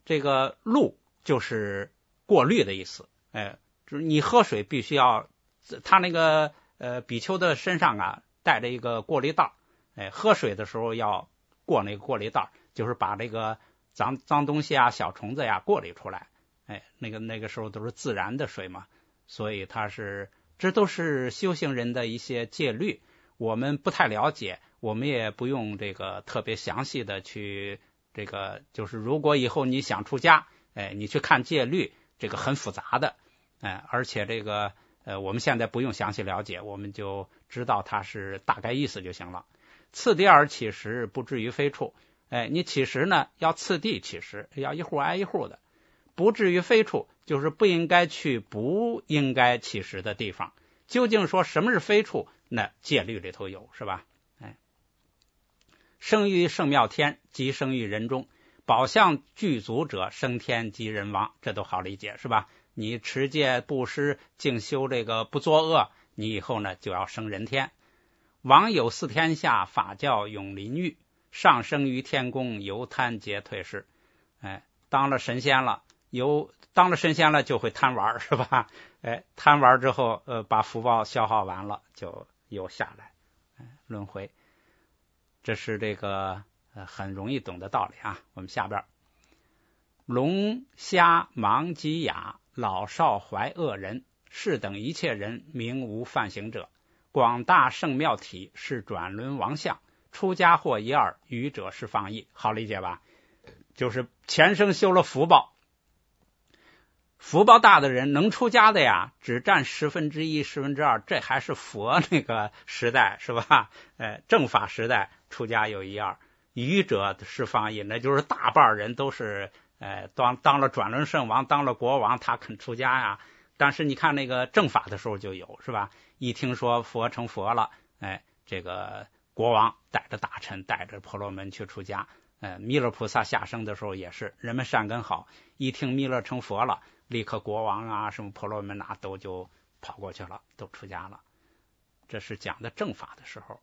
这个路就是过滤的意思，哎，就是你喝水必须要，他那个呃比丘的身上啊带着一个过滤袋，哎，喝水的时候要过那个过滤袋，就是把这个脏脏东西啊、小虫子呀过滤出来，哎，那个那个时候都是自然的水嘛，所以它是这都是修行人的一些戒律，我们不太了解，我们也不用这个特别详细的去这个，就是如果以后你想出家，哎，你去看戒律，这个很复杂的，哎，而且这个呃我们现在不用详细了解，我们就知道它是大概意思就行了。次第而起食，不至于非处。哎，你起食呢，要次第起食，要一户挨一户的，不至于非处，就是不应该去不应该起食的地方。究竟说什么是非处？那戒律里头有，是吧？哎，生于圣妙天，即生于人中。宝相具足者，升天即人王，这都好理解，是吧？你持戒布施静修这个不作恶，你以后呢就要升人天。王有四天下，法教永临狱，上升于天宫，由贪皆退失。哎，当了神仙了，由当了神仙了就会贪玩，是吧？哎，贪玩之后，呃，把福报消耗完了，就又下来，哎，轮回。这是这个呃很容易懂的道理啊。我们下边，龙虾盲鸡哑，老少怀恶人，是等一切人，名无犯行者。广大圣妙体是转轮王相，出家或一二，愚者是放逸。好理解吧？就是前生修了福报，福报大的人能出家的呀，只占十分之一、十分之二，这还是佛那个时代，是吧？呃，正法时代出家有一二，愚者是放逸，那就是大半人都是呃当当了转轮圣王，当了国王，他肯出家呀。但是你看那个正法的时候就有，是吧？一听说佛成佛了，哎，这个国王带着大臣带着婆罗门去出家，呃，弥勒菩萨下生的时候也是，人们善根好，一听弥勒成佛了，立刻国王啊什么婆罗门啊都就跑过去了，都出家了。这是讲的正法的时候。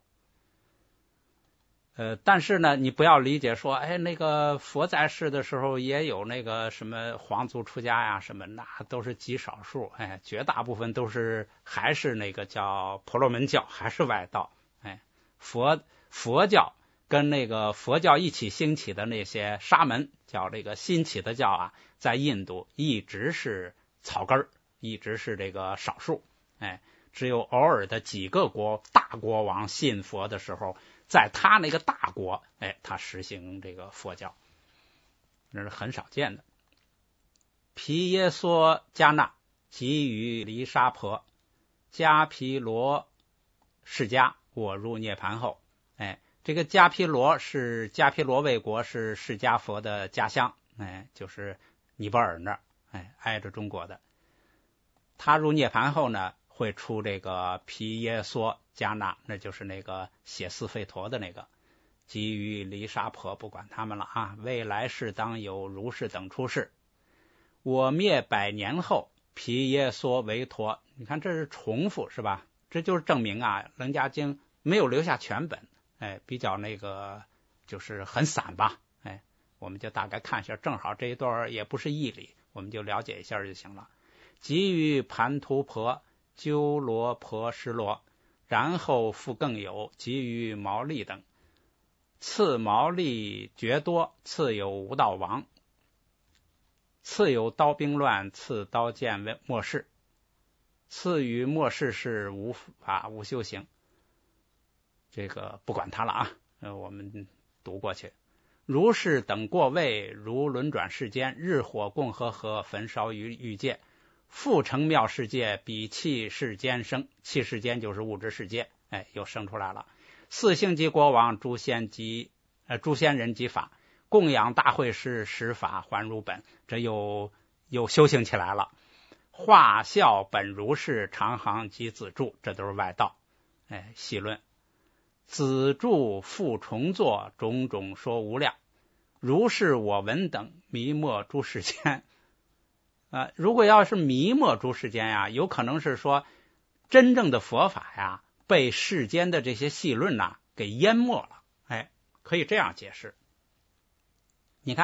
呃，但是呢，你不要理解说，哎，那个佛在世的时候也有那个什么皇族出家呀，什么那都是极少数，哎，绝大部分都是还是那个叫婆罗门教，还是外道，哎，佛佛教跟那个佛教一起兴起的那些沙门，叫这个新起的教啊，在印度一直是草根儿，一直是这个少数，哎，只有偶尔的几个国大国王信佛的时候。在他那个大国，哎，他实行这个佛教，那是很少见的。毗耶娑迦那即于离沙婆，迦毗罗释迦，我入涅盘后。哎，这个迦毗罗是迦毗罗卫国，是释迦佛的家乡，哎，就是尼泊尔那儿，哎，挨着中国的。他入涅盘后呢，会出这个毗耶娑迦那，那就是那个写四吠陀的那个，基于离沙婆，不管他们了啊。未来世当有如是等出世，我灭百年后，毗耶娑为陀。你看这是重复是吧？这就是证明啊，《楞伽经》没有留下全本，哎，比较那个就是很散吧，哎，我们就大概看一下，正好这一段也不是义理，我们就了解一下就行了。基于盘荼婆、鸠罗婆尸罗。然后复更有及于毛利等，次毛利绝多，次有无道王，次有刀兵乱，次刀剑末世，次于末世是无法无修行。这个不管他了啊，呃，我们读过去。如是等过位，如轮转世间，日火共和合，焚烧于欲界。复成妙世界，比气世间生，气世间就是物质世界，哎，又生出来了。四星级国王，诸仙及呃诸仙人及法，供养大会师，使法还如本，这又又修行起来了。化笑本如是，长行及子住，这都是外道，哎，细论。子住复重作，种种说无量。如是我闻等，迷没诸世间。呃，如果要是迷没诸世间呀，有可能是说真正的佛法呀被世间的这些细论呐给淹没了，哎，可以这样解释。你看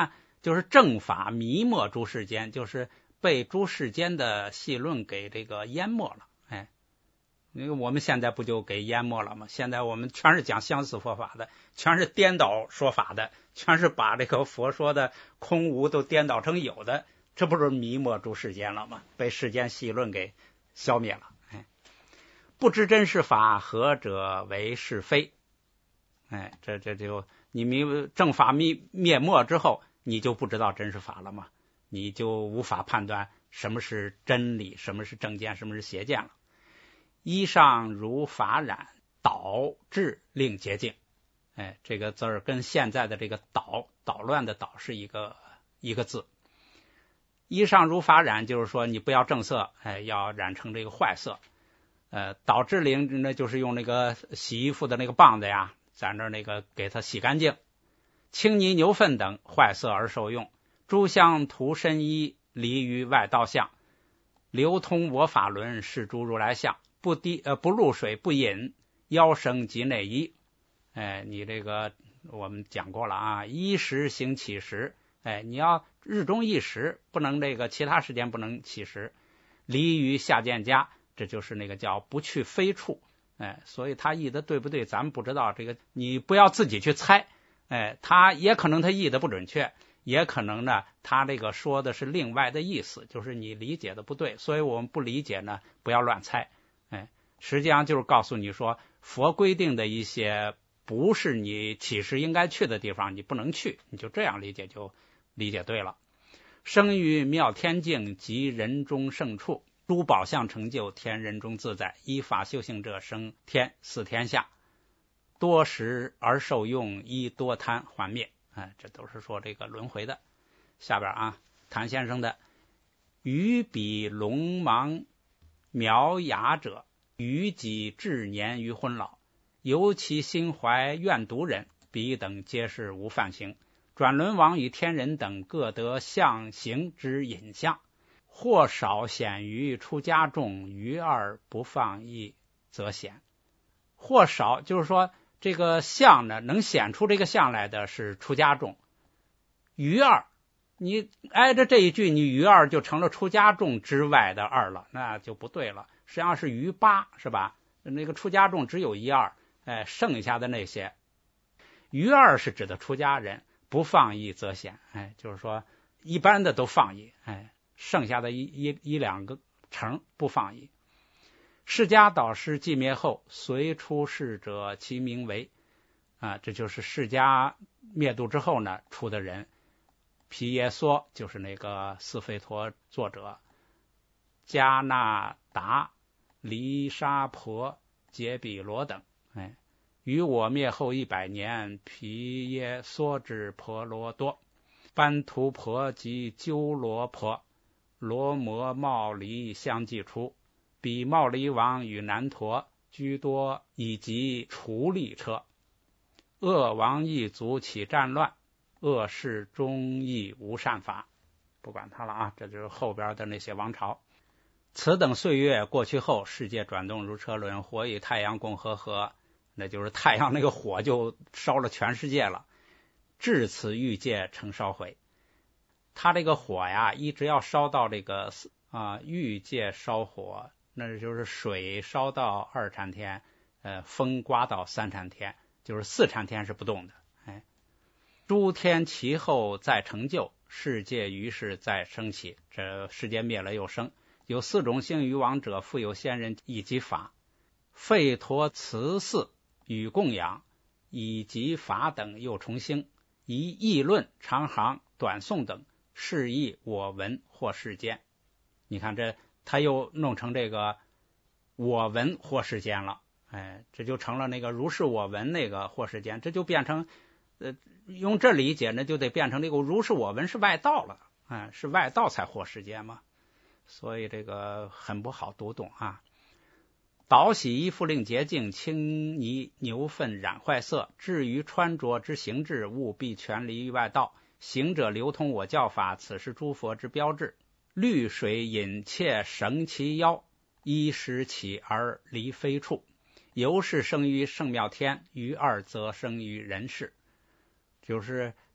就是正法迷没诸世间，就是被诸世间的戏论给这个淹没了。哎，因为我们现在不就给淹没了吗？现在我们全是讲相似佛法的，全是颠倒说法的，全是把这个佛说的空无都颠倒成有的，这不是迷没诸世间了吗？被世间戏论给消灭了。哎，不知真实法，何者为是非？哎，这这就你迷正法灭灭没之后，你就不知道真实法了吗？你就无法判断什么是真理，什么是正见，什么是邪见了。衣上如法染，导致令洁净。哎，这个字儿跟现在的这个捣捣乱的捣是一个一个字。衣上如法染，就是说你不要正色，哎，要染成这个坏色。呃，导致令呢，就是用那个洗衣服的那个棒子呀，在那那个给它洗干净。青泥牛粪等坏色而受用，诸香涂身衣，离于外道相，流通我法轮，是诸如来相。不滴呃不入水不饮，腰生及内衣。哎，你这个我们讲过了啊，衣食行起食。哎，你要日中一食，不能这个其他时间不能起食。离于下见家，这就是那个叫不去非处。哎，所以他译的对不对，咱们不知道，这个你不要自己去猜。哎，他也可能他译的不准确，也可能呢他这个说的是另外的意思，就是你理解的不对，所以我们不理解呢，不要乱猜。哎，实际上就是告诉你说，佛规定的一些不是你起时应该去的地方，你不能去，你就这样理解就理解对了。生于妙天境及人中胜处，诸宝相成就，天人中自在。依法修行者生天，四天下，多时而受用，依多贪还灭。哎，这都是说这个轮回的。下边啊，谭先生的于彼聋盲苗哑者，于己至年于昏老，尤其心怀怨毒人，彼等皆是无犯行。转轮王与天人等各得相形之隐相，或少显于出家众，于二不放逸则显。或少就是说这个相呢，能显出这个相来的是出家众。于二，你挨着这一句，你于二就成了出家众之外的二了，那就不对了。实际上是于八，是吧？那个出家众只有一二，哎，剩下的那些，于二是指的出家人，不放逸则显。哎，就是说一般的都放逸，哎，剩下的一一一两个成不放逸。释迦导师寂灭后，随出世者，其名为啊，这就是释迦灭度之后呢出的人。毗耶娑就是那个四吠陀作者，迦那达、离沙婆、揭毗罗等。哎，于我灭后一百年，毗耶娑之婆罗多、班图婆及鸠罗婆、罗摩茂离相继出。比茂离王与南陀居多，以及除利车。恶王一族起战乱，恶世终亦无善法。不管他了啊，这就是后边的那些王朝。此等岁月过去后，世界转动如车轮，火与太阳共合合，那就是太阳那个火就烧了全世界了。至此欲界成烧毁。他这个火呀，一直要烧到这个啊欲界烧火，那就是水烧到二禅天，呃，风刮到三禅天，就是四禅天是不动的。哎，诸天其后再成就，世界于是再升起，这世界灭了又生。有四种星于王者，复有仙人以及法，吠陀慈寺与供养，以及法等又重兴，以议论、长行、短诵等，是亦我闻或世间。你看这他又弄成这个我闻或世间了，哎，这就成了那个如是我闻那个或世间，这就变成呃用这理解呢，就得变成这个如是我闻是外道了，哎，是外道才或世间嘛，所以这个很不好读懂啊。导洗衣服令洁净，青泥牛粪染坏色。至于穿着之形制，务必全离于外道。行者流通我教法，此是诸佛之标志。绿水引切绳其腰，衣食起而离非处。由是生于圣妙天，于二则生于人世。就是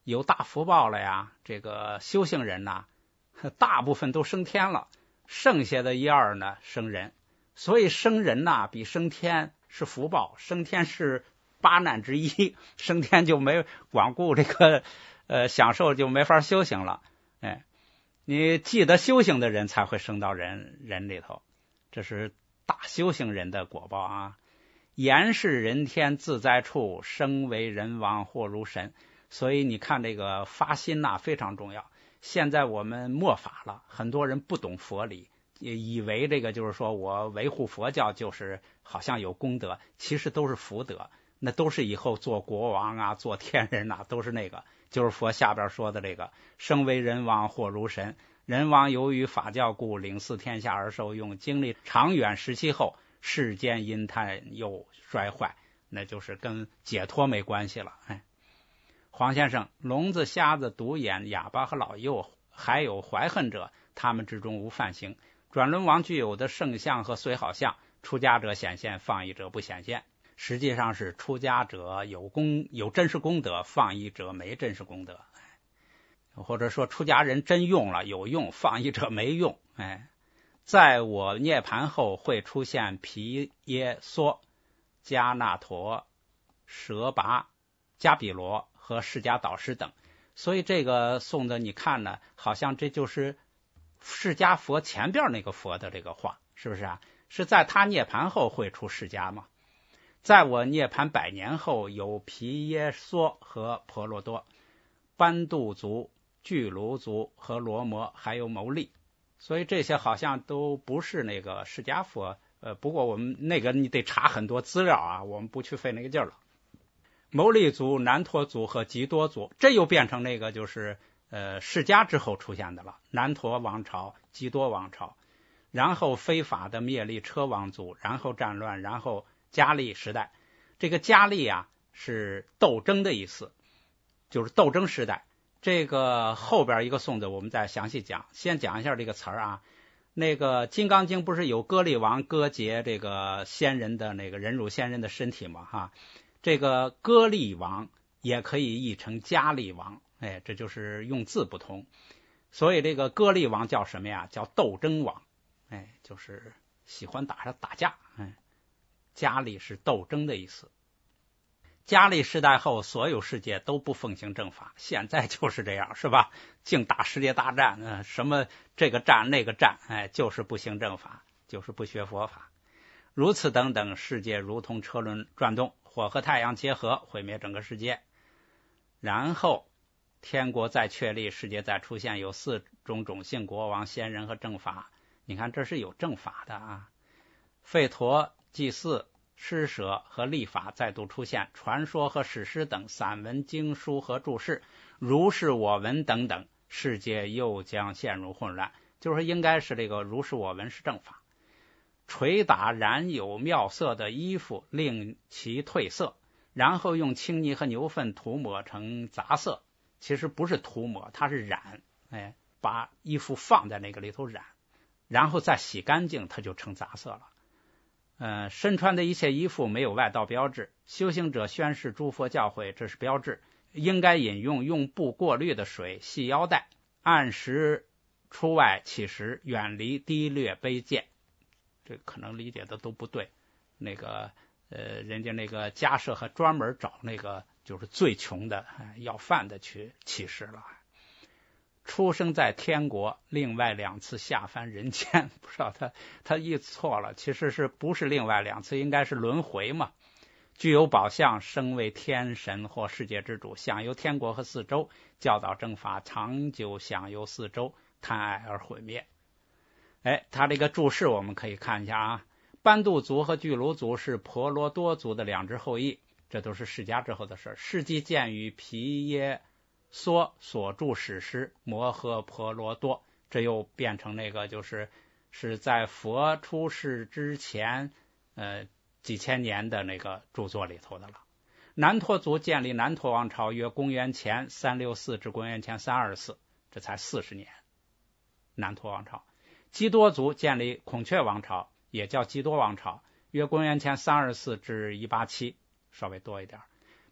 有大福报了呀，这个修行人呐、啊，大部分都升天了，剩下的一二呢升人。所以升人呐、啊、比升天是福报，升天是八难之一，升天就没光顾这个呃享受，就没法修行了。哎，你记得修行的人才会升到人人里头，这是大修行人的果报啊。言是人天自在处，生为人王或如神。所以你看这个发心呐、啊、非常重要。现在我们末法了，很多人不懂佛理，也以为这个就是说我维护佛教就是好像有功德，其实都是福德，那都是以后做国王啊做天人啊，都是那个就是佛下边说的这个生为人王或如神。人王由于法教故，领祀天下而受用，经历长远时期后，世间阴贪又衰坏，那就是跟解脱没关系了。哎，黄先生，聋子、瞎子、独眼、哑巴和老幼，还有怀恨者，他们之中无犯行。转轮王具有的圣相和随好相，出家者显现，放逸者不显现。实际上是出家者有功有真实功德，放逸者没真实功德。或者说出家人真用了有用，放逸者没用。哎，在我涅盘后会出现毗耶娑、迦那陀、舍拔、迦毗罗和释迦导师等。所以这个颂的你看呢，好像这就是释迦佛前边那个佛的这个话，是不是啊？是在他涅盘后会出释迦吗？在我涅盘百年后，有毗耶娑和婆罗多、班杜族、巨卢族和罗摩，还有牟利。所以这些好像都不是那个释迦佛。呃，不过我们那个你得查很多资料啊，我们不去费那个劲了。牟利族、南陀族和吉多族，这又变成那个就是呃释迦之后出现的了。南陀王朝、吉多王朝，然后非法的灭力车王族，然后战乱，然后迦利时代。这个迦利啊是斗争的意思，就是斗争时代。这个后边一个颂子我们再详细讲，先讲一下这个词儿啊。那个《金刚经》不是有歌利王割截这个仙人的那个人乳仙人的身体吗？哈，这个歌利王也可以译成迦利王，哎，这就是用字不同。所以这个歌利王叫什么呀？叫斗争王，哎，就是喜欢打打架。哎，迦利是斗争的意思。迦利时代后，所有世界都不奉行正法，现在就是这样，是吧？净打世界大战，呃，什么这个战那个战，哎，就是不行正法，就是不学佛法。如此等等，世界如同车轮转动，火和太阳结合，毁灭整个世界。然后天国再确立，世界再出现，有四种种姓国王、仙人和正法。你看，这是有正法的啊。吠陀、祭祀、施舍和历法再度出现，传说和史诗等散文、经书和注释，如是我闻等等，世界又将陷入混乱。就是应该是这个如是我闻是正法。捶打染有妙色的衣服，令其褪色，然后用青泥和牛粪涂抹成杂色。其实不是涂抹，它是染，哎，把衣服放在那个里头染，然后再洗干净，它就成杂色了。呃，身穿的一切衣服没有外道标志，修行者宣示诸佛教诲，这是标志。应该饮用用布过滤的水，系腰带，按时出外乞食，远离低劣卑贱。这可能理解的都不对。那个呃，人家那个迦舍还专门找那个就是最穷的、哎、要饭的去乞食了。出生在天国，另外两次下凡人间，不知道他他译错了，其实是不是另外两次，应该是轮回嘛。具有宝相，生为天神或世界之主，享有天国和四周，教导正法，长久享有四周，贪爱而毁灭。哎，他这个注释我们可以看一下啊。班杜族和巨卢族是婆罗多族的两支后裔，这都是释迦之后的事。事迹见于毗耶娑所著史诗《摩诃婆罗多》，这又变成那个就是是在佛出世之前呃几千年的那个著作里头的了。南陀族建立南陀王朝约公元前三六四至公元前三二四，这才四十年。南陀王朝。基多族建立孔雀王朝，也叫基多王朝，约公元前三二四至一八七，稍微多一点。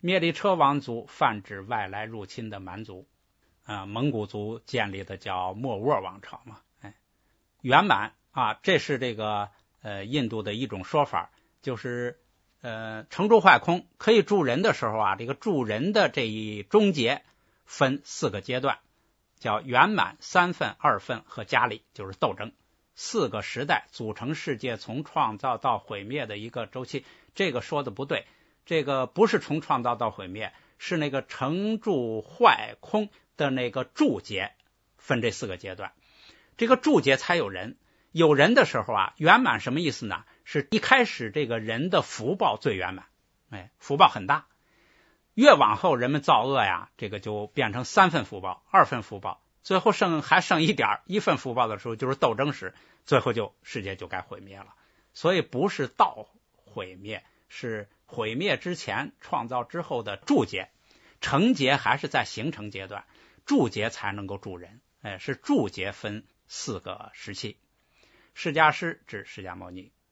灭力车王族泛指外来入侵的蛮族，啊，蒙古族建立的叫莫卧王朝嘛，哎，圆满啊，这是这个呃印度的一种说法，就是呃成住坏空可以助人的时候啊，这个助人的这一终结分四个阶段，叫圆满、三分、二分和加力，就是斗争，四个时代组成世界从创造到毁灭的一个周期。这个说的不对，这个不是从创造到毁灭，是那个成住坏空的那个住劫分这四个阶段。这个住劫才有人，有人的时候啊，圆满什么意思呢？是一开始这个人的福报最圆满，哎，福报很大。越往后人们造恶呀，这个就变成三份福报、二份福报，最后剩还剩一点一份福报的时候，就是斗争时，最后就世界就该毁灭了。所以不是道毁灭，是毁灭之前创造之后的住劫，成劫还是在形成阶段，住劫才能够助人，哎，是住劫分四个时期。释迦师指释迦牟尼。